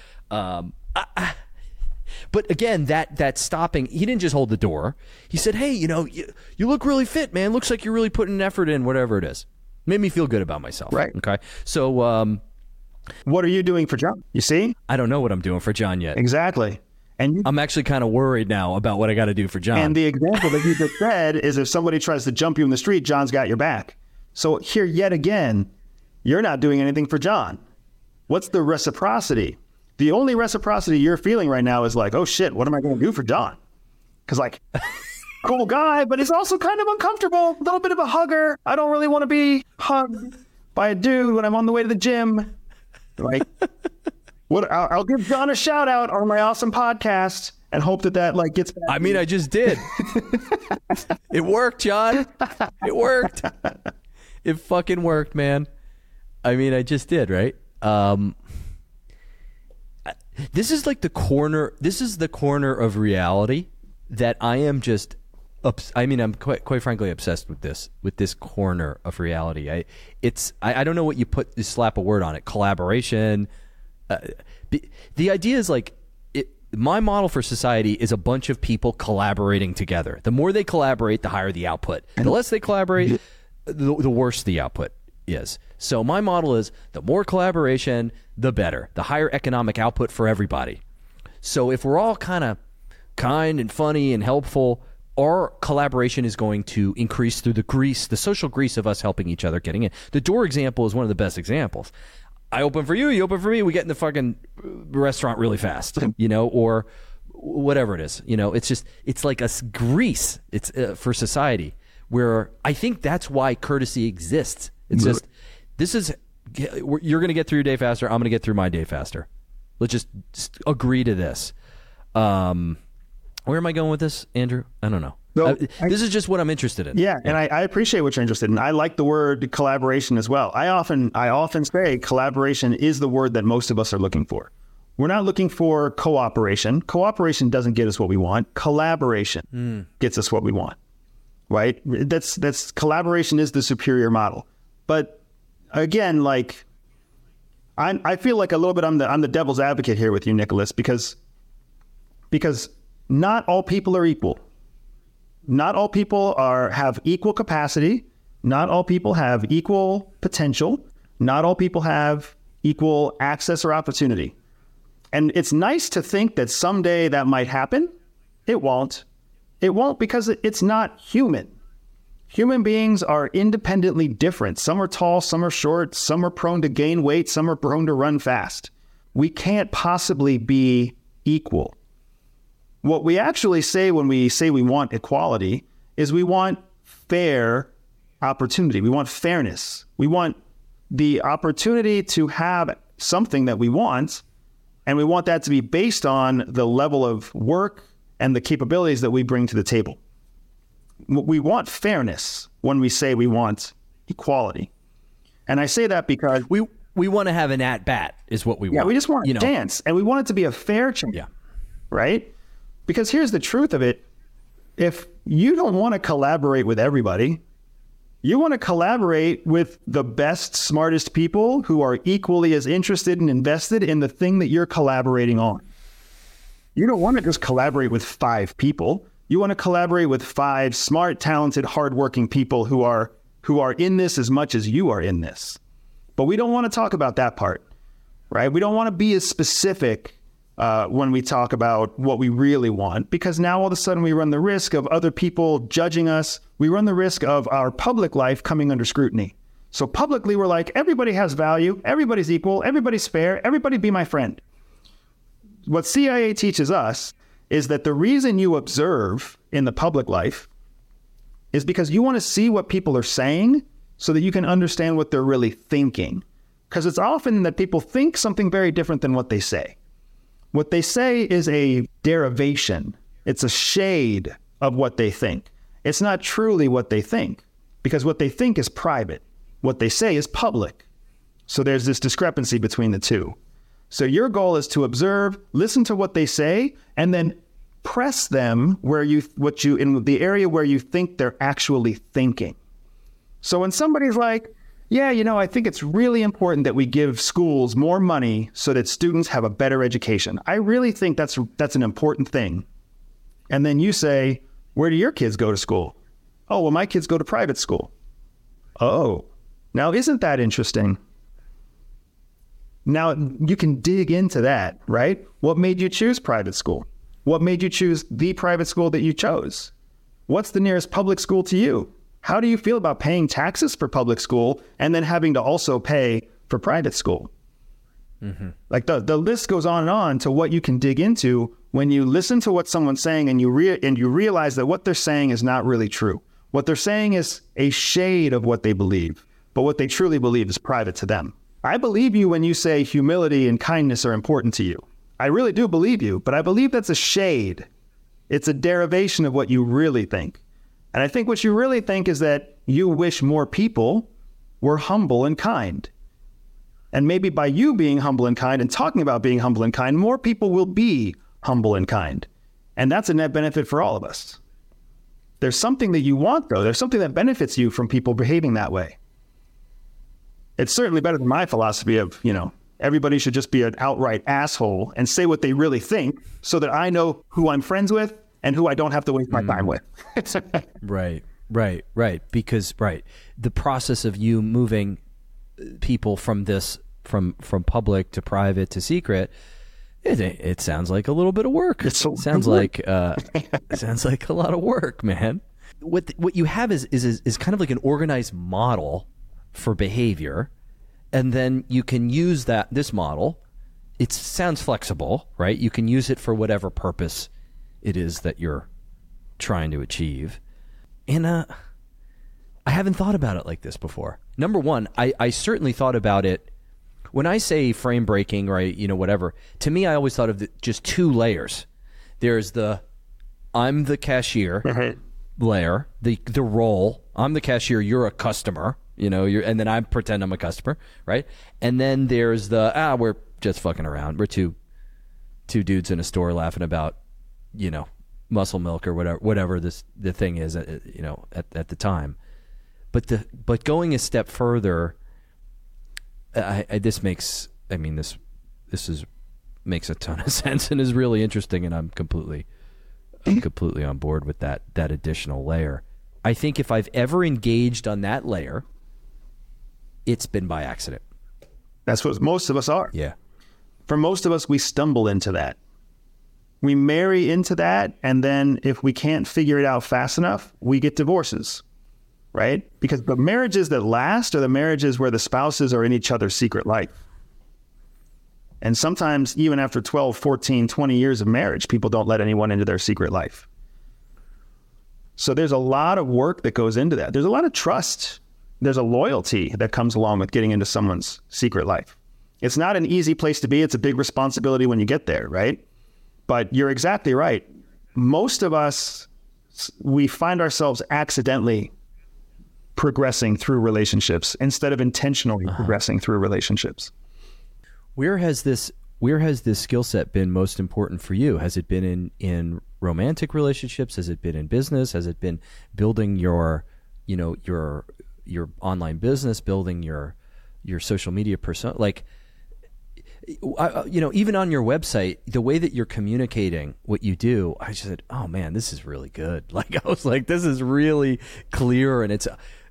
but again, that stopping, he didn't just hold the door. He said, hey, you look really fit, man. Looks like you're really putting an effort in, whatever it is. Made me feel good about myself. Right. Okay. So, what are you doing for John? You see? I don't know what I'm doing for John yet. Exactly. And I'm actually kind of worried now about what I got to do for John. And the example that you just said is if somebody tries to jump you in the street, John's got your back. So here yet again, you're not doing anything for John. What's the reciprocity? The only reciprocity you're feeling right now is like, oh shit, what am I going to do for John? Because like, cool guy, but he's also kind of uncomfortable. A little bit of a hugger. I don't really want to be hugged by a dude when I'm on the way to the gym. Like, I'll give John a shout out on my awesome podcast and hope that like gets back. I mean, I just did. It worked, John. It worked. It fucking worked, man. I mean, I just did, right? This is like the corner of reality that I am just I'm quite frankly obsessed with this corner of reality. I don't know what you slap a word on it. Collaboration. The idea is like, my model for society is a bunch of people collaborating together. The more they collaborate, the higher the output. The less they collaborate, the worse the output is. So my model is the more collaboration, the better. The higher economic output for everybody. So if we're all kind of kind and funny and helpful, our collaboration is going to increase through the social grease of us helping each other getting in. The door example is one of the best examples. I open for you, you open for me, we get in the fucking restaurant really fast, or whatever it is. It's like a grease. It's for society. where I think that's why courtesy exists. It's just, you're going to get through your day faster. I'm going to get through my day faster. Let's just agree to this. Where am I going with this, Andrew? I don't know. So, this is just what I'm interested in. Yeah, and I appreciate what you're interested in. I like the word collaboration as well. I often say collaboration is the word that most of us are looking for. We're not looking for cooperation. Cooperation doesn't get us what we want. Collaboration gets us what we want, right? That's collaboration is the superior model. But again, like I feel like a little bit I'm the devil's advocate here with you, Nicholas, because not all people are equal. Not all people have equal capacity. Not all people have equal potential. Not all people have equal access or opportunity. And it's nice to think that someday that might happen. It won't. It won't because it's not human. Human beings are independently different. Some are tall, some are short, some are prone to gain weight, some are prone to run fast. We can't possibly be equal. What we actually say when we say we want equality is we want fair opportunity. We want fairness. We want the opportunity to have something that we want, and we want that to be based on the level of work and the capabilities that we bring to the table. We want fairness when we say we want equality. And I say that because we want to have an at-bat is what we want. Yeah, we just want to dance, and we want it to be a fair chance, right? Because here's the truth of it. If you don't want to collaborate with everybody, you want to collaborate with the best, smartest people who are equally as interested and invested in the thing that you're collaborating on. You don't want to just collaborate with 5 people. You want to collaborate with 5 smart, talented, hardworking people who are in this as much as you are in this. But we don't want to talk about that part, right? We don't want to be as specific when we talk about what we really want, because now all of a sudden we run the risk of other people judging us. We run the risk of our public life coming under scrutiny. So publicly, we're like, everybody has value, everybody's equal, everybody's fair, everybody be my friend. What CIA teaches us is that the reason you observe in the public life is because you want to see what people are saying so that you can understand what they're really thinking. Because it's often that people think something very different than what they say. What they say is a derivation. It's a shade of what they think. It's not truly what they think, because what they think is private. What they say is public. So there's this discrepancy between the two. So your goal is to observe, listen to what they say, and then press them in the area where you think they're actually thinking. So when somebody's like, yeah, I think it's really important that we give schools more money so that students have a better education. I really think that's an important thing. And then you say, where do your kids go to school? Oh, well, my kids go to private school. Oh, now isn't that interesting? Now you can dig into that, right? What made you choose private school? What made you choose the private school that you chose? What's the nearest public school to you? How do you feel about paying taxes for public school and then having to also pay for private school? Mm-hmm. Like the list goes on to what you can dig into when you listen to what someone's saying and you realize that what they're saying is not really true. What they're saying is a shade of what they believe, but what they truly believe is private to them. I believe you when you say humility and kindness are important to you. I really do believe you, but I believe that's a shade. It's a derivation of what you really think. And I think what you really think is that you wish more people were humble and kind. And maybe by you being humble and kind and talking about being humble and kind, more people will be humble and kind. And that's a net benefit for all of us. There's something that you want, though. There's something that benefits you from people behaving that way. It's certainly better than my philosophy of, everybody should just be an outright asshole and say what they really think so that I know who I'm friends with and who I don't have to waste my time with. Right. Because, the process of you moving people from public to private to secret, it sounds like a little bit of work. It sounds like a lot of work, man. What you have is kind of like an organized model for behavior, and then you can use this model. It sounds flexible, right? You can use it for whatever purpose it is that you're trying to achieve. And I haven't thought about it like this before. Number one, I certainly thought about it when I say frame breaking, right? Whatever. To me, I always thought of just two layers. There's the I'm the cashier layer, the role. I'm the cashier. You're a customer. And then I pretend I'm a customer, right? And then there's the we're just fucking around. We're two dudes in a store laughing about, muscle milk or whatever the thing is, at the time. But going a step further, this makes a ton of sense and is really interesting, and I'm completely on board with that additional layer. I think if I've ever engaged on that layer, it's been by accident. That's what most of us are. Yeah. For most of us, we stumble into that. We marry into that, and then if we can't figure it out fast enough, we get divorces, right? Because the marriages that last are the marriages where the spouses are in each other's secret life. And sometimes even after 12, 14, 20 years of marriage, people don't let anyone into their secret life. So there's a lot of work that goes into that. There's a lot of trust. There's a loyalty that comes along with getting into someone's secret life. It's not an easy place to be. It's a big responsibility when you get there, right? But you're exactly right. Most of us, we find ourselves accidentally progressing through relationships instead of intentionally progressing through relationships. Where has this skill set been most important for you? Has it been in romantic relationships? Has it been in business? Has it been building your online business, building your social media persona? Like, even on your website, the way that you're communicating what you do, I just said, oh man, this is really good. Like, I was like, this is really clear. And it's,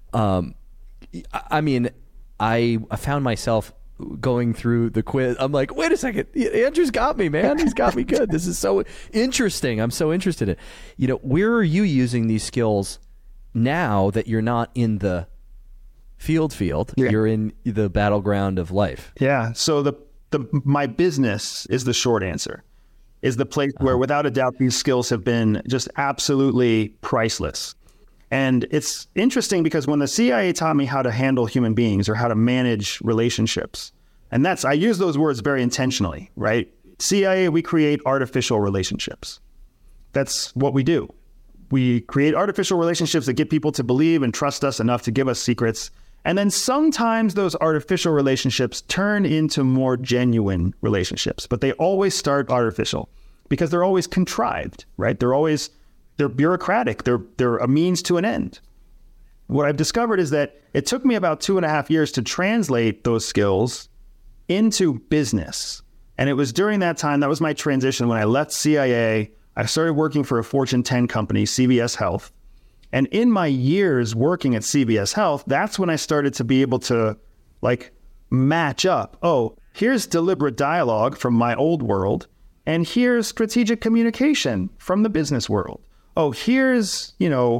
I found myself going through the quiz. I'm like, wait a second, Andrew's got me, man. He's got me good. This is so interesting. I'm so interested in, where are you using these skills now that you're not in the field? Yeah. You're in the battleground of life. Yeah. So my business is the short answer, is the place where without a doubt these skills have been just absolutely priceless. And it's interesting because when the CIA taught me how to handle human beings or how to manage relationships, and I use those words very intentionally, right? CIA, we create artificial relationships. That's what we do. We create artificial relationships that get people to believe and trust us enough to give us secrets. And then sometimes those artificial relationships turn into more genuine relationships, but they always start artificial because they're always contrived, right? They're bureaucratic. They're a means to an end. What I've discovered is that it took me about 2.5 years to translate those skills into business. And it was during that time, that was my transition when I left CIA. I started working for a Fortune 10 company, CVS Health. And in my years working at CVS Health, that's when I started to be able to match up. Oh, here's deliberate dialogue from my old world, and here's strategic communication from the business world. Oh, here's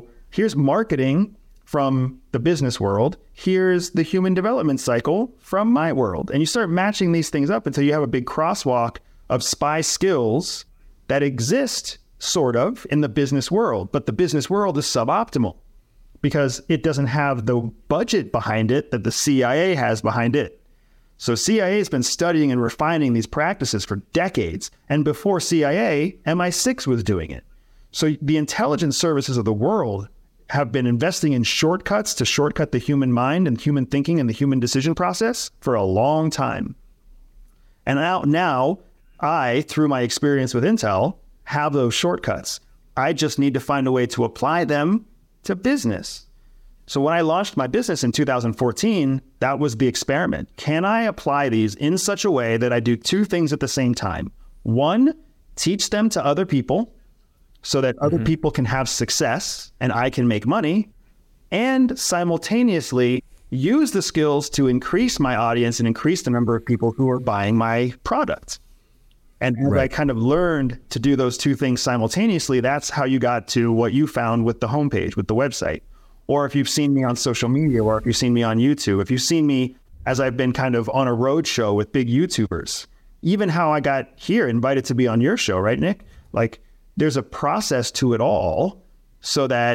marketing from the business world. Here's the human development cycle from my world. And you start matching these things up until you have a big crosswalk of spy skills that exist sort of in the business world, but the business world is suboptimal because it doesn't have the budget behind it that the CIA has behind it. So CIA has been studying and refining these practices for decades. And before CIA, MI6 was doing it. So the intelligence services of the world have been investing in shortcuts to shortcut the human mind and human thinking and the human decision process for a long time. And now I, through my experience with Intel, have those shortcuts. I just need to find a way to apply them to business. So when I launched my business in 2014, that was the experiment. Can I apply these in such a way that I do two things at the same time? One, teach them to other people so that other people can have success and I can make money, and simultaneously use the skills to increase my audience and increase the number of people who are buying my product. And as I kind of learned to do those two things simultaneously, that's how you got to what you found with the homepage, with the website. Or if you've seen me on social media, or if you've seen me on YouTube, if you've seen me as I've been kind of on a road show with big YouTubers, even how I got here invited to be on your show, right, Nick? Like, there's a process to it all so that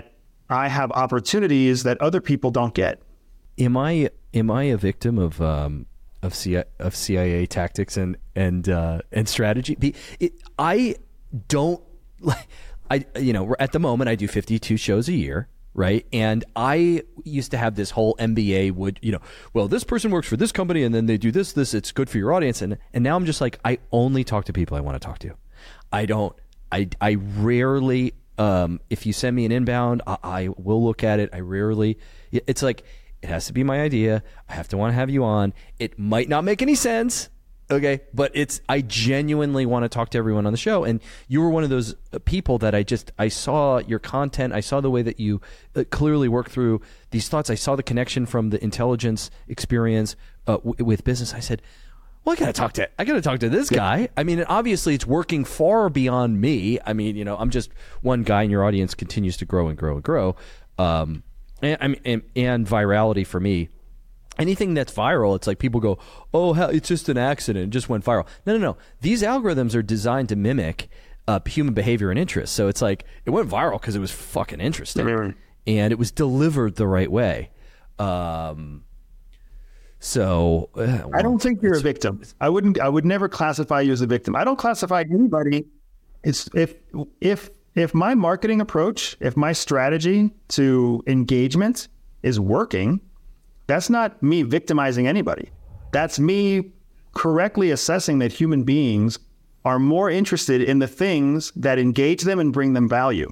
I have opportunities that other people don't get. Am I a victim of CIA tactics and strategy? I don't like. At the moment I do 52 shows a year, right? And I used to have this whole MBA well, this person works for this company and then they do this, it's good for your audience. And now I'm just like, I only talk to people I want to talk to. I rarely, if you send me an inbound, I will look at it. It's like, it has to be my idea. I have to want to have you on. It might not make any sense. Okay. But I genuinely want to talk to everyone on the show. And you were one of those people that I saw your content. I saw the way that you clearly work through these thoughts. I saw the connection from the intelligence experience with business. I said, well, I got to talk to this guy. I mean, obviously it's working far beyond me. I mean, I'm just one guy and your audience continues to grow and grow and grow. And virality for me, anything that's viral, it's like people go, oh, hell, it's just an accident. It just went viral. No. These algorithms are designed to mimic human behavior and interest. So it's like it went viral because it was fucking interesting and it was delivered the right way. I don't think you're a victim. I would never classify you as a victim. I don't classify anybody. It's if my marketing approach, if my strategy to engagement is working, that's not me victimizing anybody. That's me correctly assessing that human beings are more interested in the things that engage them and bring them value.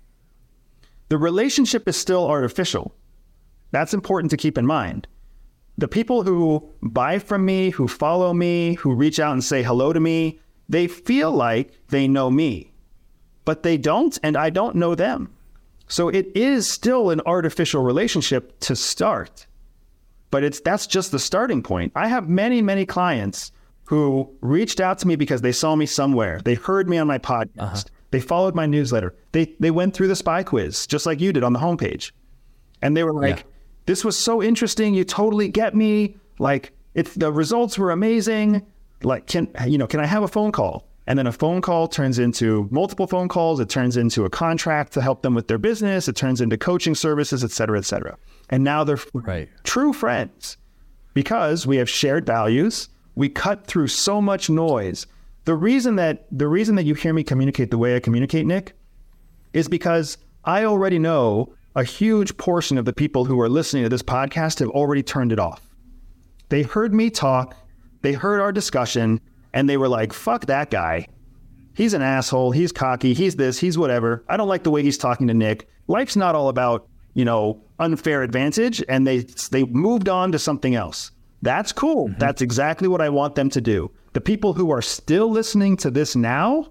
The relationship is still artificial. That's important to keep in mind. The people who buy from me, who follow me, who reach out and say hello to me, they feel like they know me, but they don't, and I don't know them. So it is still an artificial relationship to start, but that's just the starting point. I have many, many clients who reached out to me because they saw me somewhere. They heard me on my podcast. They followed my newsletter. They went through the spy quiz, just like you did on the homepage. And they were like, this was so interesting. You totally get me. Like, the results were amazing. Like, can I have a phone call? And then a phone call turns into multiple phone calls. It turns into a contract to help them with their business. It turns into coaching services, et cetera, et cetera. And now they're true friends because we have shared values. We cut through so much noise. The reason that you hear me communicate the way I communicate, Nick, is because I already know a huge portion of the people who are listening to this podcast have already turned it off. They heard me talk, they heard our discussion, and they were like, fuck that guy. He's an asshole, he's cocky, he's this, he's whatever. I don't like the way he's talking to Nick. Life's not all about, unfair advantage, and they moved on to something else. That's cool. Mm-hmm. That's exactly what I want them to do. The people who are still listening to this now,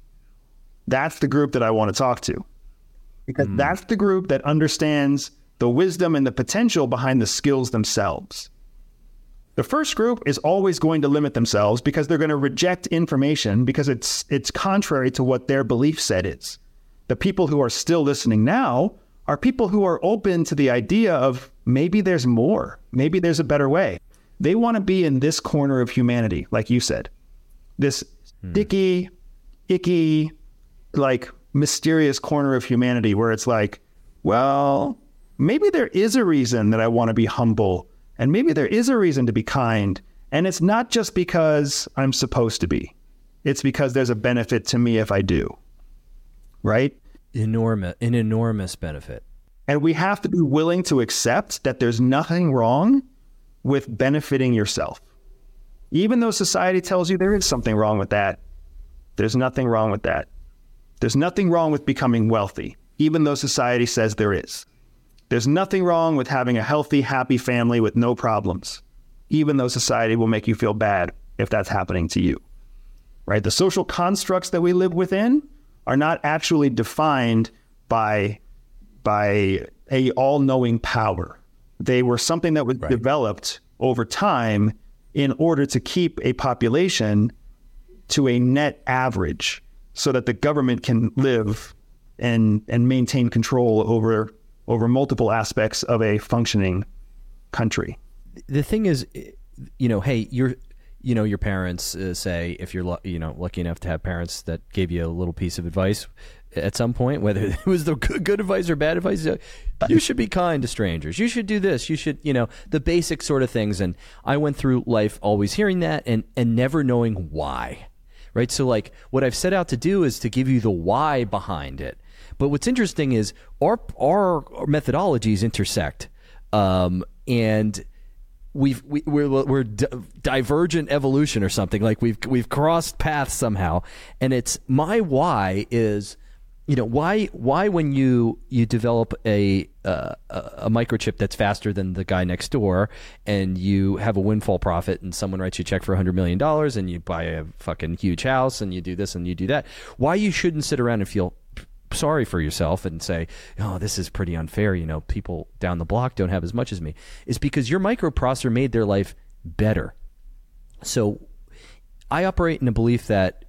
that's the group that I want to talk to. Because that's the group that understands the wisdom and the potential behind the skills themselves. The first group is always going to limit themselves because they're going to reject information because it's contrary to what their belief set is. The people who are still listening now are people who are open to the idea of maybe there's more, maybe there's a better way. They want to be in this corner of humanity, like you said. This sticky, icky, like mysterious corner of humanity where it's like, well, maybe there is a reason that I want to be humble, and maybe there is a reason to be kind, and it's not just because I'm supposed to be. It's because there's a benefit to me if I do, right? An enormous benefit. And we have to be willing to accept that there's nothing wrong with benefiting yourself. Even though society tells you there is something wrong with that, there's nothing wrong with that. There's nothing wrong with becoming wealthy, even though society says there is. There's nothing wrong with having a healthy, happy family with no problems, even though society will make you feel bad if that's happening to you, right? The social constructs that we live within are not actually defined by a all-knowing power. They were something that was developed over time in order to keep a population to a net average so that the government can live and maintain control over multiple aspects of a functioning country. The thing is, hey, your parents say, if you're lucky enough to have parents that gave you a little piece of advice, at some point, whether it was the good advice or bad advice. You should be kind to strangers. You should do this. You should, the basic sort of things. And I went through life always hearing that and never knowing why, right? So like what I've set out to do is to give you the why behind it. But what's interesting is our methodologies intersect, and we're divergent evolution or something. Like we've crossed paths somehow, and it's my why is, why when you develop a microchip that's faster than the guy next door, and you have a windfall profit, and someone writes you a check for $100 million, and you buy a fucking huge house, and you do this and you do that, why you shouldn't sit around and feel sorry for yourself and say, oh, this is pretty unfair. People down the block don't have as much as me, is because your microprocessor made their life better. So I operate in a belief that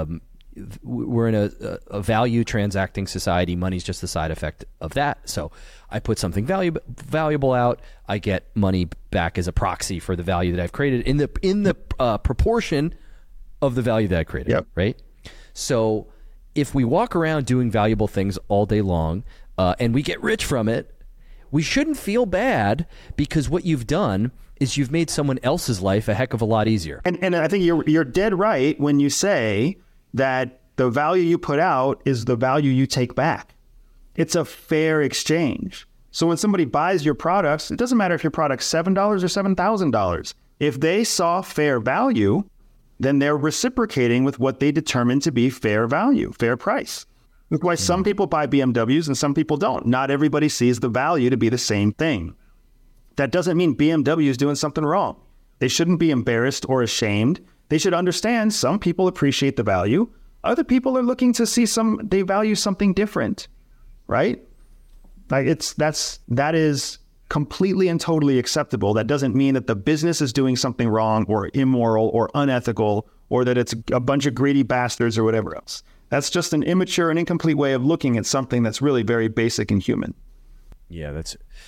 we're in a value transacting society. Money's just the side effect of that. So I put something valuable out. I get money back as a proxy for the value that I've created in the proportion of the value that I created. Yep. Right. So if we walk around doing valuable things all day long, and we get rich from it, we shouldn't feel bad, because what you've done is you've made someone else's life a heck of a lot easier. And I think you're dead right when you say that the value you put out is the value you take back. It's a fair exchange. So when somebody buys your products, it doesn't matter if your product's $7 or $7,000. If they saw fair value, then they're reciprocating with what they determine to be fair value, fair price. That's why some people buy BMWs and some people don't. Not everybody sees the value to be the same thing. That doesn't mean BMW is doing something wrong. They shouldn't be embarrassed or ashamed. They should understand some people appreciate the value. Other people are looking to see they value something different, right? Like that is completely and totally acceptable. That doesn't mean that the business is doing something wrong or immoral or unethical, or that it's a bunch of greedy bastards or whatever else. That's just an immature and incomplete way of looking at something that's really very basic and human. Yeah,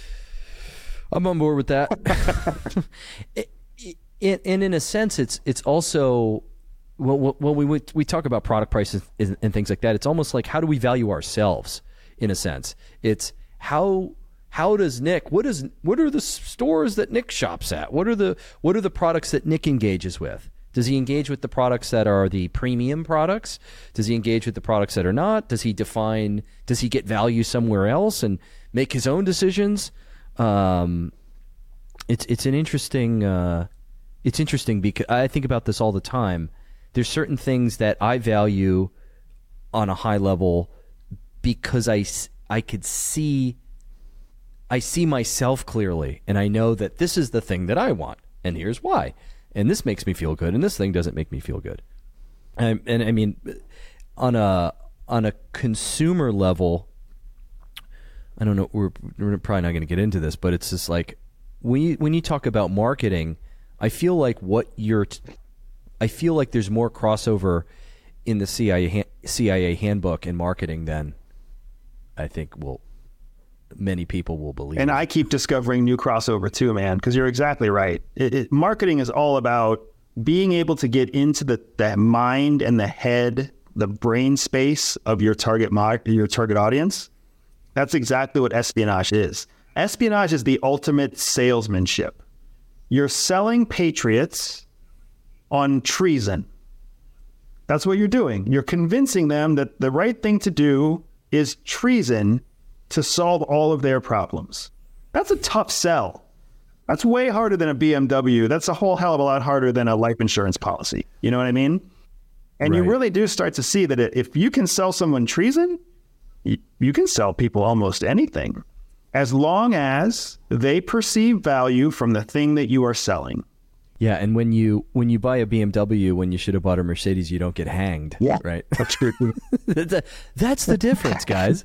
I'm on board with that. And in a sense, it's also, when we talk about product prices and things like that, it's almost like, how do we value ourselves? In a sense, it's how does Nick? What are the stores that Nick shops at? What are the products that Nick engages with? Does he engage with the products that are the premium products? Does he engage with the products that are not? Does he get value somewhere else and make his own decisions? It's interesting because I think about this all the time. There's certain things that I value on a high level because I see myself clearly, and I know that this is the thing that I want, and here's why. And this makes me feel good, and this thing doesn't make me feel good. And I mean, on a consumer level, I don't know, we're probably not going to get into this, but it's just like, when you talk about marketing, I feel like I feel like there's more crossover in the CIA handbook and marketing than I think many people will believe. And I keep discovering new crossover too, man, because you're exactly right. Marketing is all about being able to get into the mind and the head, the brain space of your target audience. That's exactly what espionage is. Espionage is the ultimate salesmanship. You're selling patriots on treason. That's what you're doing. You're convincing them that the right thing to do is treason to solve all of their problems. That's a tough sell. That's way harder than a BMW. That's a whole hell of a lot harder than a life insurance policy. You know what I mean? And You really do start to see that if you can sell someone treason, you can sell people almost anything, as long as they perceive value from the thing that you are selling. Yeah, and when you buy a BMW when you should have bought a Mercedes, you don't get hanged. Yeah, right. That's true. That's the difference, guys.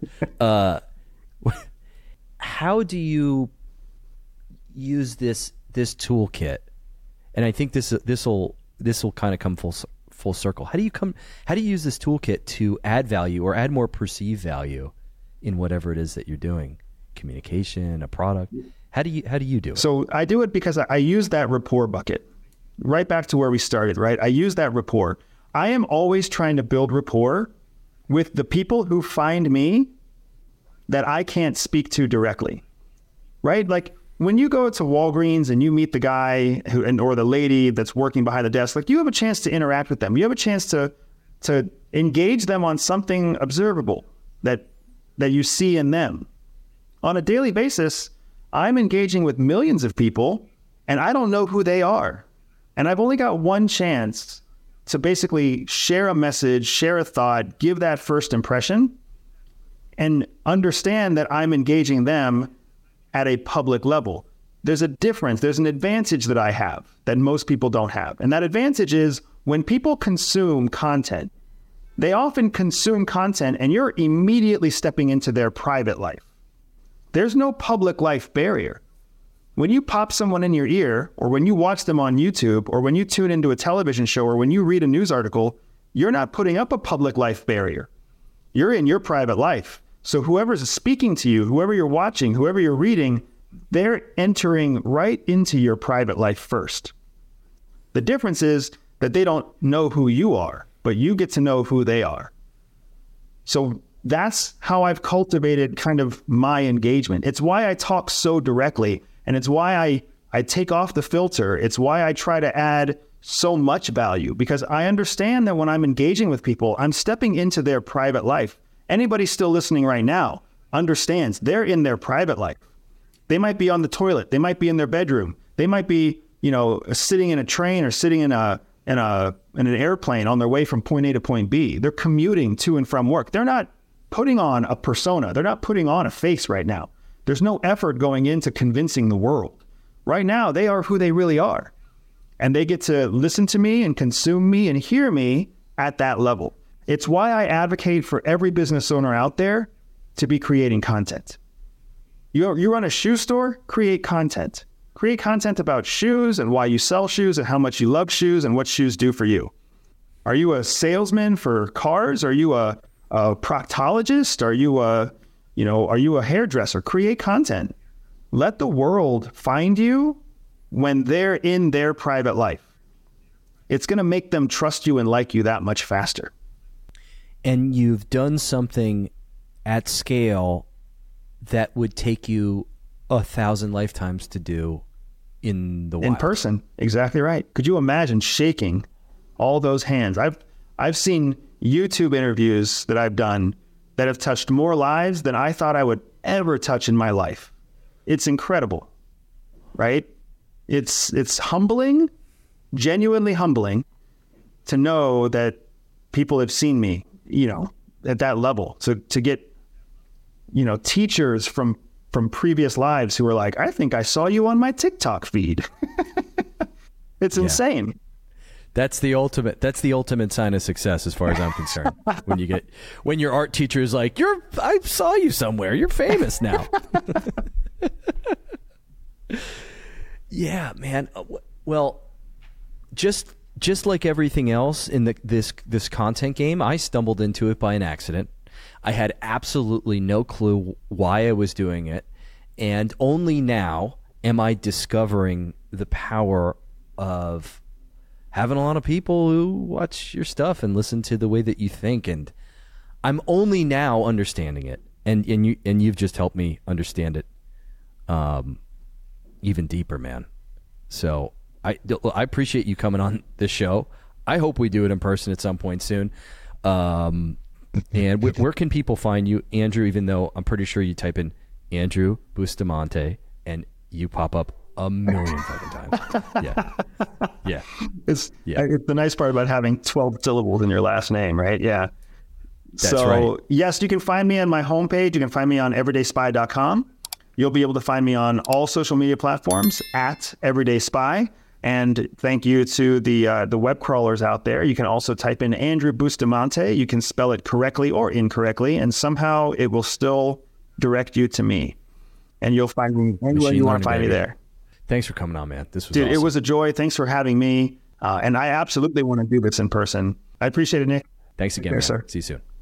How do you use this toolkit? And I think this will kind of come full circle. How do you use this toolkit to add value or add more perceived value in whatever it is that you're doing? Communication, a product. How do you do it? So I do it because I use that rapport bucket. Right back to where we started, right? I use that rapport. I am always trying to build rapport with the people who find me that I can't speak to directly, right? Like when you go to Walgreens and you meet the guy or the lady that's working behind the desk, like you have a chance to interact with them. You have a chance to engage them on something observable that you see in them. On a daily basis, I'm engaging with millions of people and I don't know who they are. And I've only got one chance to basically share a message, share a thought, give that first impression, and understand that I'm engaging them at a public level. There's a difference. There's an advantage that I have that most people don't have. And that advantage is when people consume content, they often consume content and you're immediately stepping into their private life. There's no public life barrier. When you pop someone in your ear, or when you watch them on YouTube, or when you tune into a television show, or when you read a news article, you're not putting up a public life barrier. You're in your private life. So whoever's speaking to you, whoever you're watching, whoever you're reading, they're entering right into your private life first. The difference is that they don't know who you are, but you get to know who they are. So that's how I've cultivated kind of my engagement. It's why I talk so directly, and it's why I take off the filter. It's why I try to add so much value, because I understand that when I'm engaging with people, I'm stepping into their private life. Anybody still listening right now understands they're in their private life. They might be on the toilet. They might be in their bedroom. They might be, sitting in a train or sitting in an airplane on their way from point A to point B. They're commuting to and from work. They're not putting on a persona. They're not putting on a face right now. There's no effort going into convincing the world. Right now, they are who they really are. And they get to listen to me and consume me and hear me at that level. It's why I advocate for every business owner out there to be creating content. You run a shoe store, create content. Create content about shoes and why you sell shoes and how much you love shoes and what shoes do for you. Are you a salesman for cars? Are you a proctologist? Are you a hairdresser? Create content. Let the world find you when they're in their private life. It's going to make them trust you and like you that much faster. And you've done something at scale that would take you 1,000 lifetimes to do in the wild. In person. Exactly right. Could you imagine shaking all those hands? I've seen YouTube interviews that I've done that have touched more lives than I thought I would ever touch in my life. It's incredible, right? It's humbling, genuinely humbling to know that people have seen me, at that level. So to get, teachers from previous lives who were like, I think I saw you on my TikTok feed. It's insane. That's the ultimate sign of success as far as I'm concerned. when your art teacher is like, I saw you somewhere. You're famous now. Yeah, man. Well, just like everything else in this content game, I stumbled into it by an accident. I had absolutely no clue why I was doing it, and only now am I discovering the power of having a lot of people who watch your stuff and listen to the way that you think, and I'm only now understanding it, and you've just helped me understand it even deeper, man. So I appreciate you coming on this show. I hope we do it in person at some point soon. And where can people find you, Andrew, even though I'm pretty sure you type in Andrew Bustamante and you pop up a million fucking times. Yeah. It's the nice part about having 12 syllables in your last name, right? Yeah. That's right. Yes, you can find me on my homepage. You can find me on everydayspy.com. You'll be able to find me on all social media platforms at everydayspy. And thank you to the web crawlers out there. You can also type in Andrew Bustamante. You can spell it correctly or incorrectly, and somehow it will still direct you to me. And you'll find me anywhere you want to find me there. Thanks for coming on, man. This was awesome. It was a joy. Thanks for having me. And I absolutely want to do this in person. I appreciate it, Nick. Thanks again, man. Sir. See you soon.